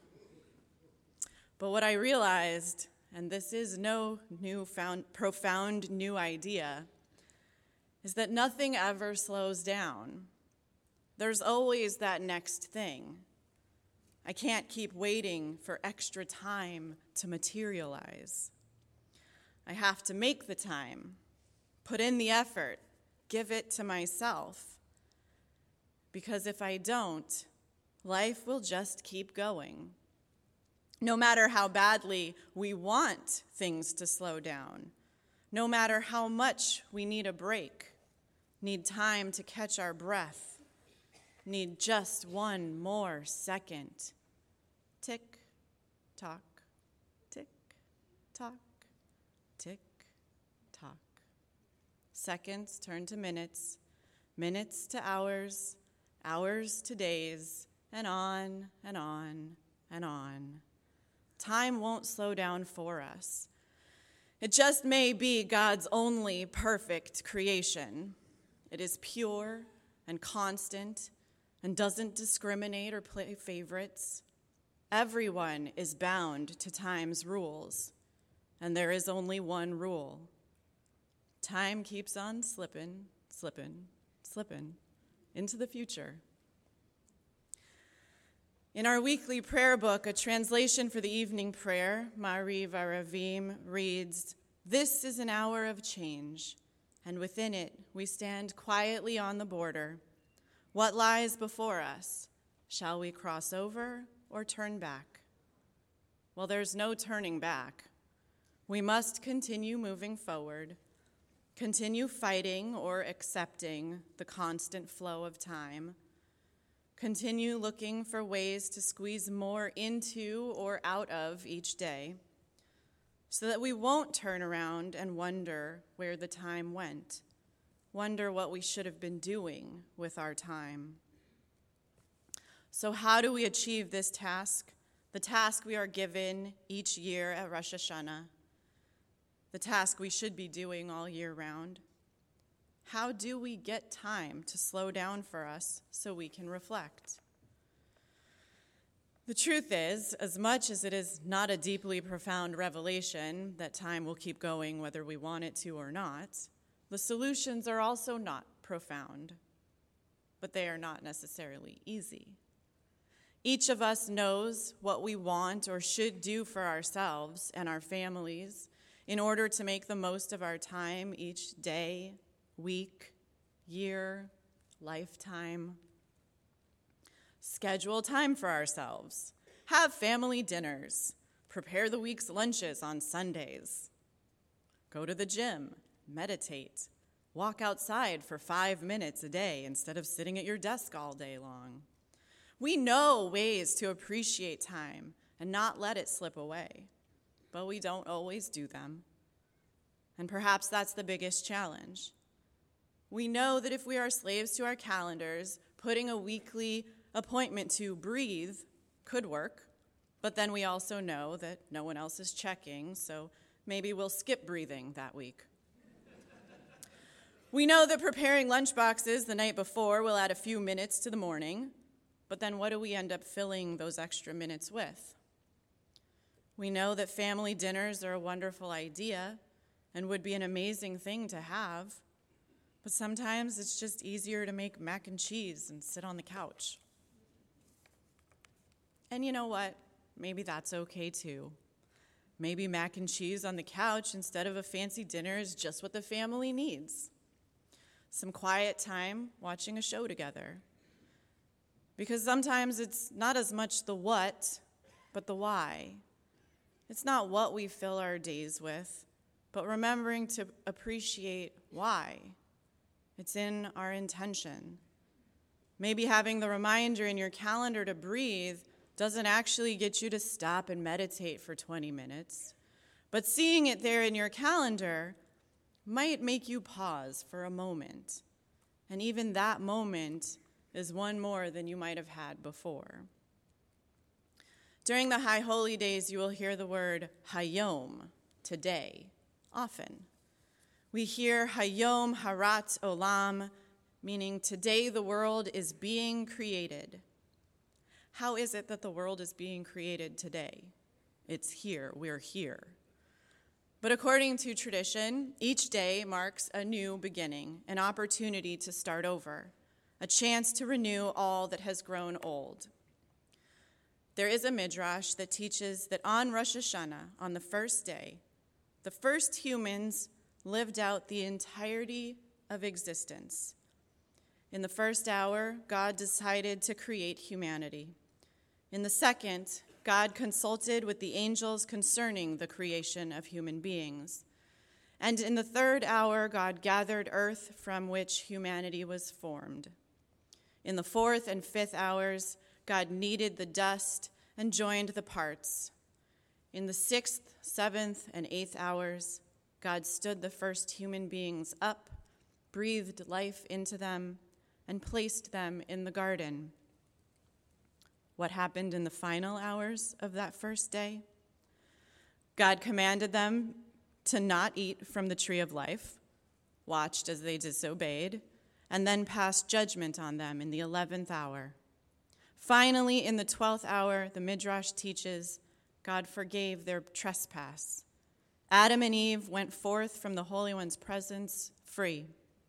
But what I realized, and this is no profound new idea, is that nothing ever slows down. There's always that next thing. I can't keep waiting for extra time to materialize. I have to make the time, put in the effort, give it to myself. Because if I don't, life will just keep going. No matter how badly we want things to slow down, no matter how much we need a break, need time to catch our breath, need just one more second. Tick, tock, tick, tock, tick, tock. Seconds turn to minutes, minutes to hours, hours to days, and on and on and on. Time won't slow down for us. It just may be God's only perfect creation. It is pure and constant and doesn't discriminate or play favorites. Everyone is bound to time's rules, and there is only one rule. Time keeps on slipping, slipping, slipping into the future. In our weekly prayer book, a translation for the evening prayer, Mari Varavim, reads, "This is an hour of change, and within it we stand quietly on the border. What lies before us? Shall we cross over or turn back?" Well, there's no turning back. We must continue moving forward, continue fighting or accepting the constant flow of time, continue looking for ways to squeeze more into or out of each day so that we won't turn around and wonder where the time went, wonder what we should have been doing with our time. So how do we achieve this task? The task we are given each year at Rosh Hashanah, the task we should be doing all year round. How do we get time to slow down for us so we can reflect? The truth is, as much as it is not a deeply profound revelation that time will keep going whether we want it to or not, the solutions are also not profound, but they are not necessarily easy. Each of us knows what we want or should do for ourselves and our families in order to make the most of our time each day, week, year, lifetime. Schedule time for ourselves. Have family dinners. Prepare the week's lunches on Sundays. Go to the gym. Meditate. Walk outside for 5 minutes a day instead of sitting at your desk all day long. We know ways to appreciate time and not let it slip away, but we don't always do them. And perhaps that's the biggest challenge. We know that if we are slaves to our calendars, putting a weekly appointment to breathe could work, but then we also know that no one else is checking, so maybe we'll skip breathing that week. We know that preparing lunchboxes the night before will add a few minutes to the morning, but then what do we end up filling those extra minutes with? We know that family dinners are a wonderful idea and would be an amazing thing to have, but sometimes it's just easier to make mac and cheese and sit on the couch. And you know what? Maybe that's okay too. Maybe mac and cheese on the couch instead of a fancy dinner is just what the family needs. Some quiet time watching a show together. Because sometimes it's not as much the what, but the why. It's not what we fill our days with, but remembering to appreciate why. It's in our intention. Maybe having the reminder in your calendar to breathe doesn't actually get you to stop and meditate for 20 minutes, but seeing it there in your calendar might make you pause for a moment. And even that moment is one more than you might have had before. During the High Holy Days, you will hear the word Hayom, today, often. We hear Hayom Harat Olam, meaning today the world is being created. How is it that the world is being created today? It's here, we're here. But according to tradition, each day marks a new beginning, an opportunity to start over, a chance to renew all that has grown old. There is a midrash that teaches that on Rosh Hashanah, on the first day, the first humans lived out the entirety of existence. In the first hour, God decided to create humanity. In the second, God consulted with the angels concerning the creation of human beings. And in the third hour, God gathered earth from which humanity was formed. In the fourth and fifth hours, God kneaded the dust and joined the parts. In the sixth, seventh, and eighth hours, God stood the first human beings up, breathed life into them, and placed them in the garden. What happened in the final hours of that first day? God commanded them to not eat from the tree of life, watched as they disobeyed, and then passed judgment on them in the 11th hour. Finally, in the 12th hour, the Midrash teaches, God forgave their trespass. Adam and Eve went forth from the Holy One's presence free.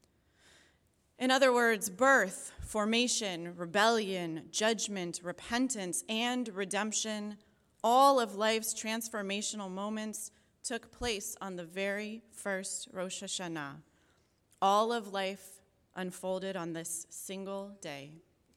In other words, birth, formation, rebellion, judgment, repentance, and redemption, all of life's transformational moments took place on the very first Rosh Hashanah. All of life unfolded on this single day.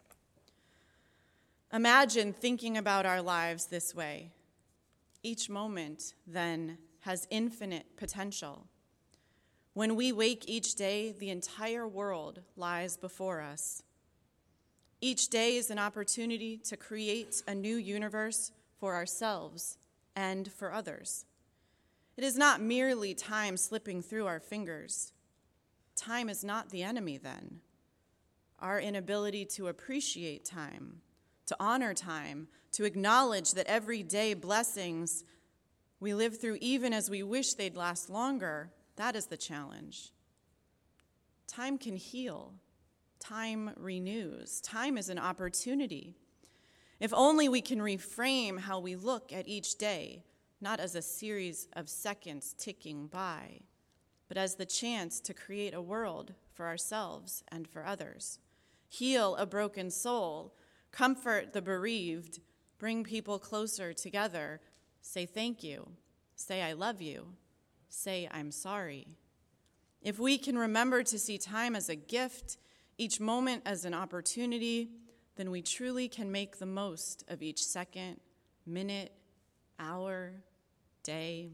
Imagine thinking about our lives this way. Each moment, then, has infinite potential. When we wake each day, the entire world lies before us. Each day is an opportunity to create a new universe for ourselves and for others. It is not merely time slipping through our fingers. Time is not the enemy then. Our inability to appreciate time, to honor time, to acknowledge that everyday blessings we live through even as we wish they'd last longer, that is the challenge. Time can heal. Time renews. Time is an opportunity. If only we can reframe how we look at each day, not as a series of seconds ticking by, but as the chance to create a world for ourselves and for others. Heal a broken soul, comfort the bereaved, bring people closer together, say thank you, say I love you, say I'm sorry. If we can remember to see time as a gift, each moment as an opportunity, then we truly can make the most of each second, minute, hour, day.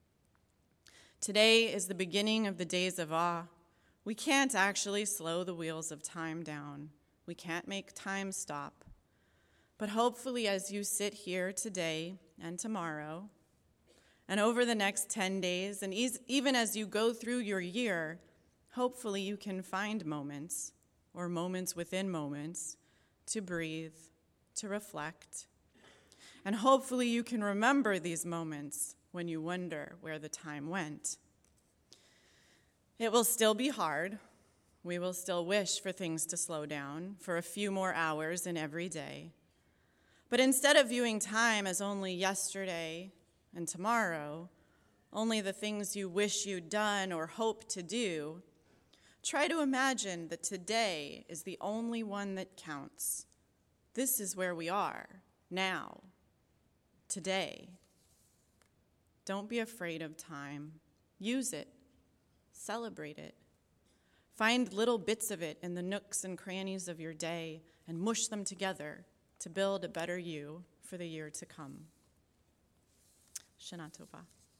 Today is the beginning of the days of awe. We can't actually slow the wheels of time down. We can't make time stop. But hopefully as you sit here today and tomorrow, and over the next 10 days, and even as you go through your year, hopefully you can find moments, or moments within moments, to breathe, to reflect. And hopefully you can remember these moments when you wonder where the time went. It will still be hard. We will still wish for things to slow down for a few more hours in every day. But instead of viewing time as only yesterday and tomorrow, only the things you wish you'd done or hope to do, try to imagine that today is the only one that counts. This is where we are, now, today. Don't be afraid of time. Use it. Celebrate it. Find little bits of it in the nooks and crannies of your day and mush them together to build a better you for the year to come. Shana Tova.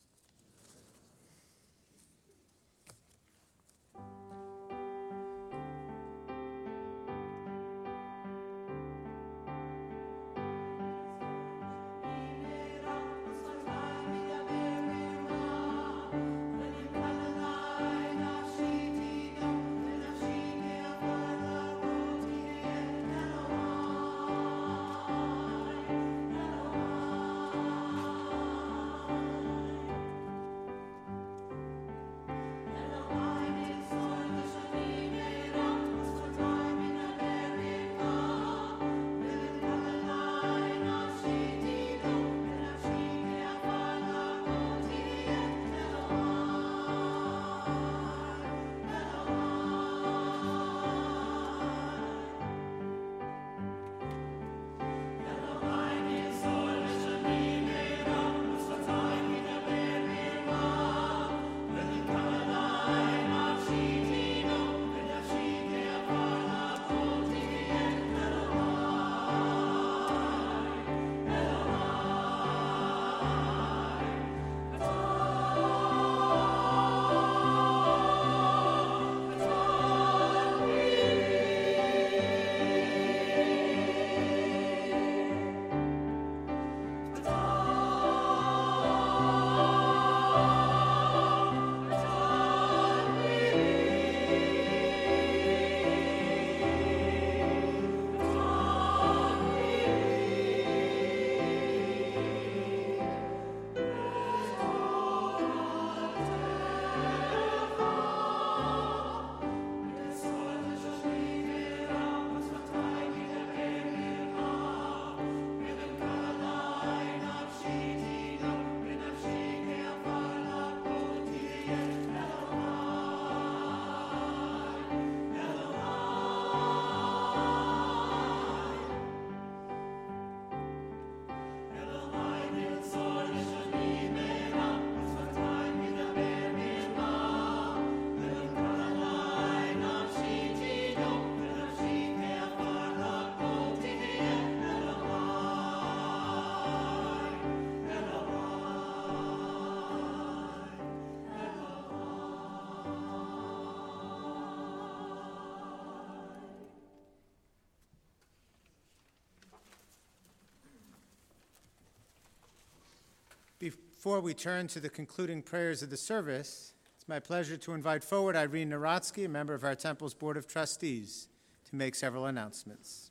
Before we turn to the concluding prayers of the service, it's my pleasure to invite forward Irene Narodsky, a member of our Temple's Board of Trustees, to make several announcements.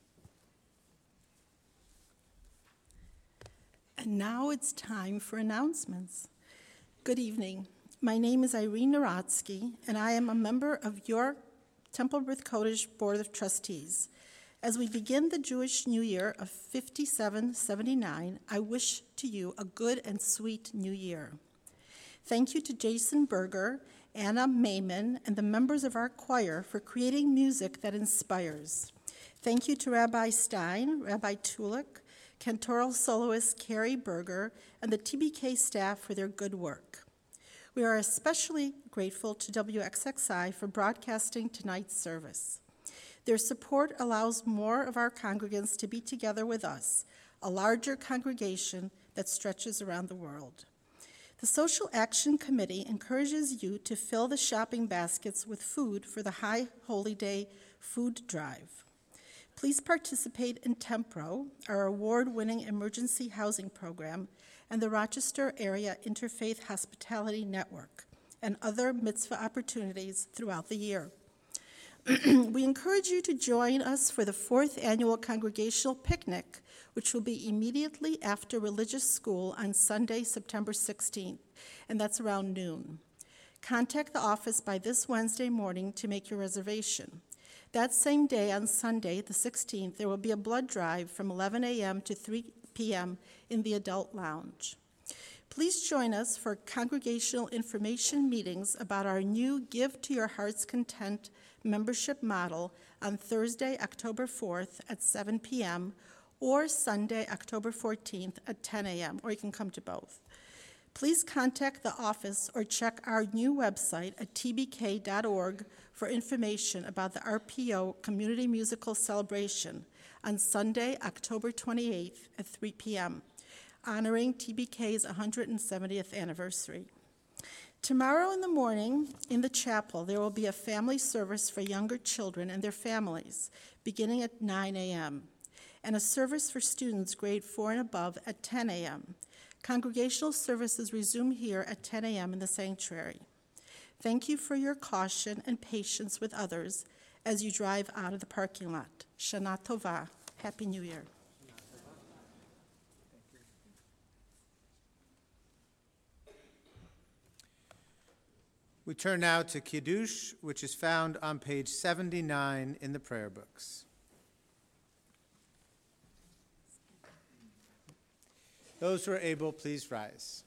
And now it's time for announcements. Good evening. My name is Irene Narodsky, and I am a member of your Temple Beth Kodesh Board of Trustees. As we begin the Jewish New Year of 5779, I wish to you a good and sweet new year. Thank you to Jason Berger, Anna Mayman, and the members of our choir for creating music that inspires. Thank you to Rabbi Stein, Rabbi Tulik, cantoral soloist Carrie Berger, and the TBK staff for their good work. We are especially grateful to WXXI for broadcasting tonight's service. Their support allows more of our congregants to be together with us, a larger congregation that stretches around the world. The Social Action Committee encourages you to fill the shopping baskets with food for the High Holy Day food drive. Please participate in Tempro, our award-winning emergency housing program, and the Rochester Area Interfaith Hospitality Network, and other mitzvah opportunities throughout the year. We encourage you to join us for the 4th annual congregational picnic, which will be immediately after religious school on Sunday, September 16th, and that's around noon. Contact the office by this Wednesday morning to make your reservation. That same day, on Sunday, the 16th, there will be a blood drive from 11 a.m. to 3 p.m. in the adult lounge. Please join us for congregational information meetings about our new Give to Your Heart's Content membership model on Thursday, October 4th at 7 p.m. or Sunday, October 14th at 10 a.m., or you can come to both. Please contact the office or check our new website at tbk.org for information about the RPO Community Musical Celebration on Sunday, October 28th at 3 p.m. honoring TBK's 170th anniversary. Tomorrow in the morning, in the chapel, there will be a family service for younger children and their families, beginning at 9 a.m., and a service for students grade 4 and above at 10 a.m. Congregational services resume here at 10 a.m. in the sanctuary. Thank you for your caution and patience with others as you drive out of the parking lot. Shana Tova. Happy New Year. We turn now to Kiddush, which is found on page 79 in the prayer books. Those who are able, please rise.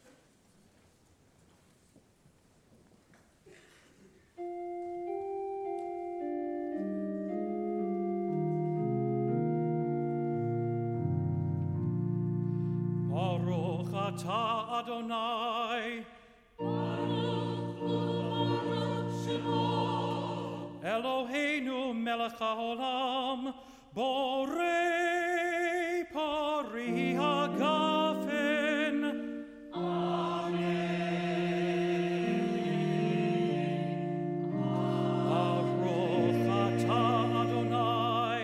Baruch atah Adonai, Eloheinu melech haolam, borei pari hagafen. Amen. Baruch atah Adonai,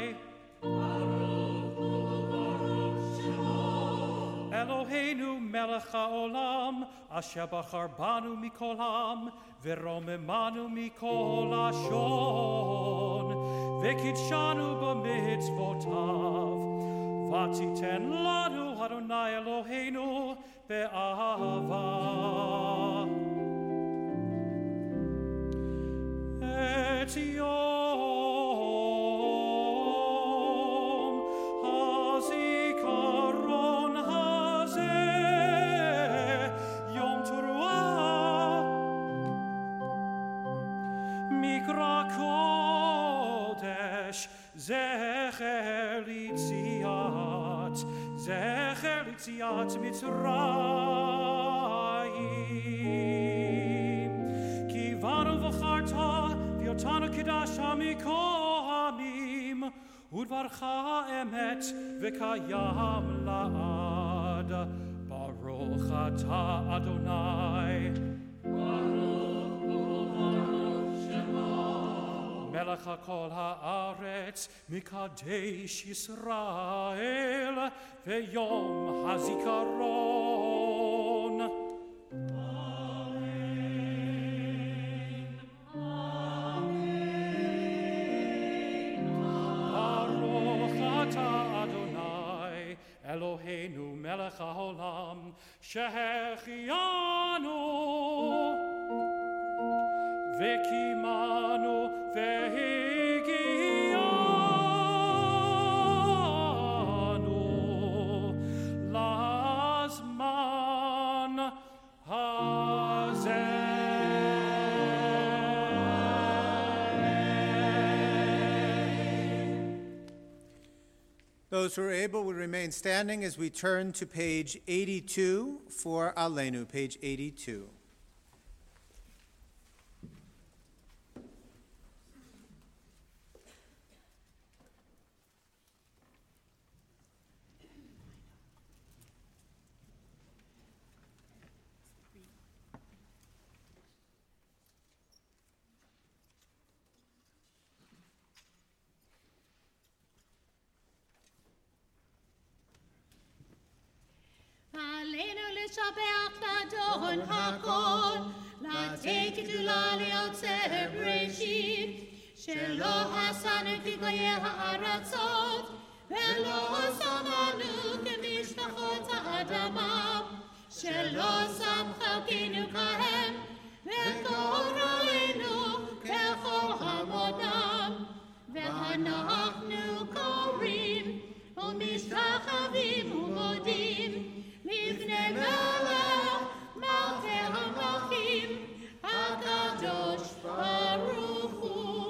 Eloheinu melech haolam, asher bachar banu mikol ham, ורוממנו מכל לשון, וקידשנו במצוותיו, ותיתן לנו אדוני אלוהינו באהבה. את יום הזיכרון הזה, יום תרועה, מקרא קודש, זכר ליציאת מצרים. כי בנו בחרת ואותנו קידשת מכהנים, ודברך אמת וקיים לעד. ברוך אתה אדוני. מלך כל הארץ, מקדש ישראל, ויום הזיכרון. אמן. ברוך אתה אדוני, אלוהינו מלך העולם, שהחיינו וקיימנו והגיענו לזמן הזה. Those who are able will remain standing as we turn to page 82 for Aleinu, page 82. עלינו לשבח לאדון הכל, לתת גדולה ליוצר בראשית, שלא עשנו כגויי הארצות, ולא שמנו כמשפחות האדמה, שלא שם חלקנו כהם, וקוראנו ככל המונם, ואנחנו קוראים ומשתחווים ומודים, לפני מלך מלכי המלכים, הקדוש ברוך הוא.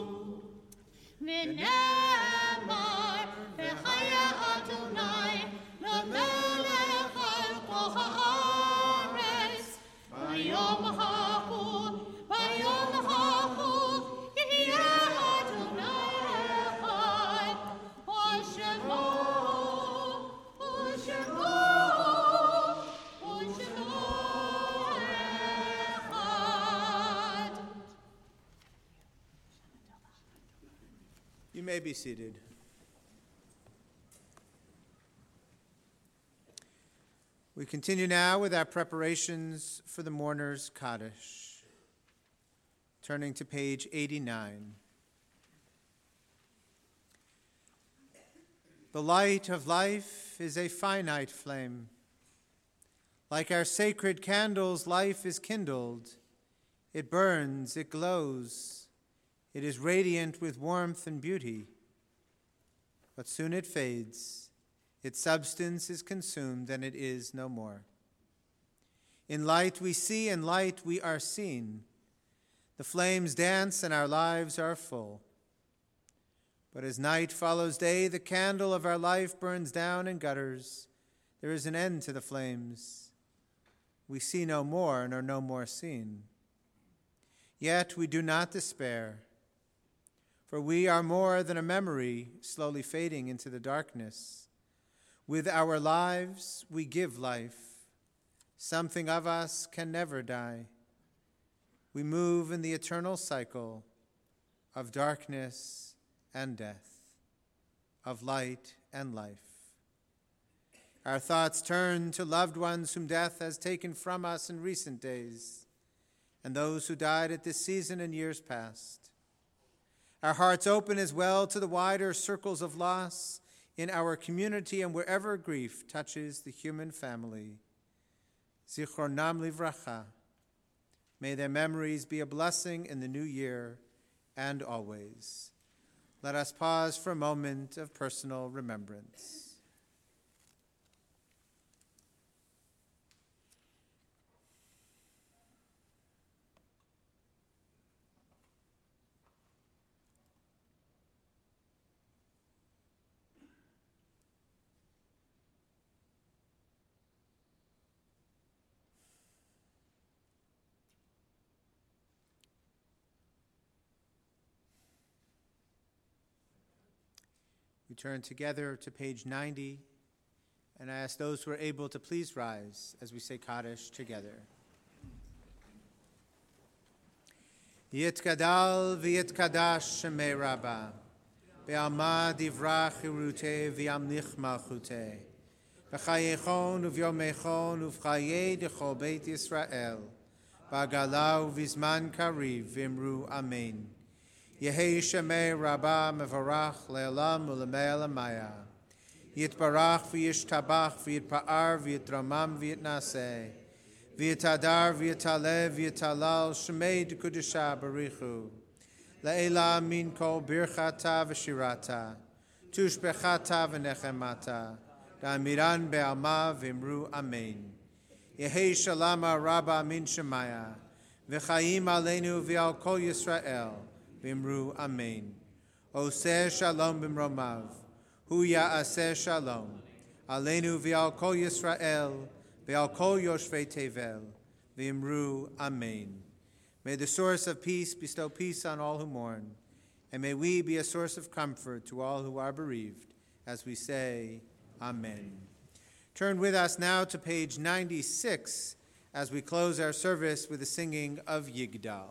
ונאמר בחיי אדוני למלך על כל הארץ, ביום ההוא יהיה אדוני אחד, ושמו may be seated. We continue now with our preparations for the mourner's Kaddish. Turning to page 89. The light of life is a finite flame. Like our sacred candles, life is kindled. It burns, it glows. It is radiant with warmth and beauty. But soon it fades. Its substance is consumed, and it is no more. In light we see, in light we are seen. The flames dance, and our lives are full. But as night follows day, the candle of our life burns down and gutters. There is an end to the flames. We see no more and are no more seen. Yet we do not despair, for we are more than a memory slowly fading into the darkness. With our lives, we give life. Something of us can never die. We move in the eternal cycle of darkness and death, of light and life. Our thoughts turn to loved ones whom death has taken from us in recent days, and those who died at this season in years past. Our hearts open as well to the wider circles of loss in our community and wherever grief touches the human family. Zichronam livracha. May their memories be a blessing in the new year and always. Let us pause for a moment of personal remembrance. We turn together to page 90, and I ask those who are able to please rise as we say Kaddish together. Yitkadal v'yitkadash shemei Rabbah, be'alma divrach hiruteh v'yamlich malchuteh, v'chayechon uv'yomechon uv'chayei dechol beit Yisrael, ba'gala uv'izman kariv v'imru amen. Yehi Shemei Rabbah Mevarach Le'elam U'Lemei Elamaya. Yitbarach v'yishtabach v'yitpa'ar v'yitramam v'yitnaseh. V'yitadar v'yitalev v'yitalal Shemei D'Kudusha Barichu. Le'ela min kol birchata v'shirata. Tushbechata v'nechemata. Da'amiran be'alma v'imru amen. Yehi Shalama Rabbah min Shemaya. V'chaim aleinu v'al kol Yisrael. Vimru Amen. Oseh Shalom Bimromav. Hu Ya'aseh Shalom. Aleinu v'al kol Yisrael. V'al kol Yoshvei Tevel. Vimru Amen. May the source of peace bestow peace on all who mourn. And may we be a source of comfort to all who are bereaved as we say Amen. Turn with us now to page 96 as we close our service with the singing of Yigdal.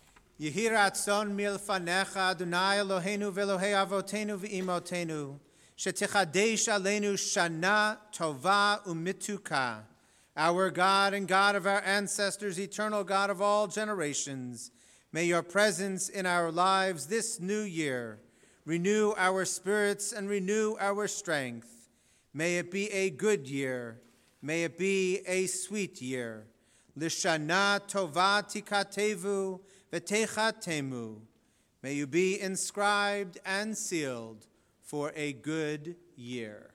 Yehi ratzon milfanecha Adonai Eloheinu v'Elohei avotenu v'imotenu Shetichadesh aleinu shana tova umituka. Our God and God of our ancestors, eternal God of all generations, may your presence in our lives this new year renew our spirits and renew our strength. May it be a good year. May it be a sweet year. Lishana tova tikatevu v'techatemu. May you be inscribed and sealed for a good year.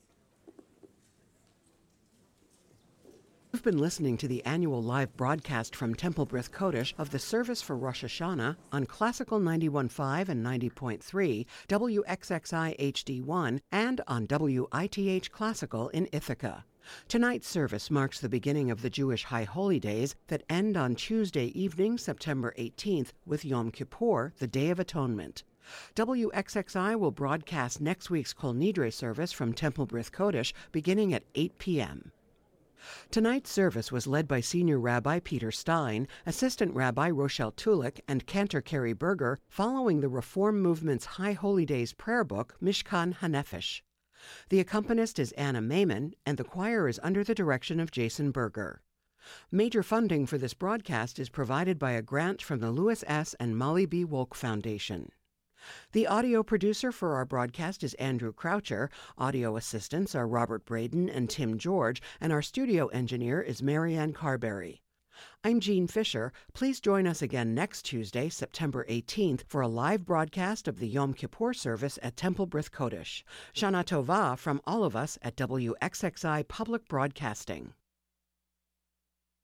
You've been listening to the annual live broadcast from Temple Brith Kodesh of the service for Rosh Hashanah on Classical 91.5 and 90.3, WXXI HD1, and on WITH Classical in Ithaca. Tonight's service marks the beginning of the Jewish High Holy Days that end on Tuesday evening, September 18th, with Yom Kippur, the Day of Atonement. WXXI will broadcast next week's Kol Nidre service from Temple Brith Kodesh beginning at 8 p.m. Tonight's service was led by Senior Rabbi Peter Stein, Assistant Rabbi Rochelle Tulik, and Cantor Kerry Berger, following the Reform Movement's High Holy Days prayer book, Mishkan HaNefesh. The accompanist is Anna Maiman, and the choir is under the direction of Jason Berger. Major funding for this broadcast is provided by a grant from the Lewis S. and Molly B. Wolk Foundation. The audio producer for our broadcast is Andrew Croucher. Audio assistants are Robert Braden and Tim George, and our studio engineer is Marianne Carberry. I'm Jean Fisher. Please join us again next Tuesday, September 18th, for a live broadcast of the Yom Kippur service at Temple Brith Kodesh. Shana Tova from all of us at WXXI Public Broadcasting.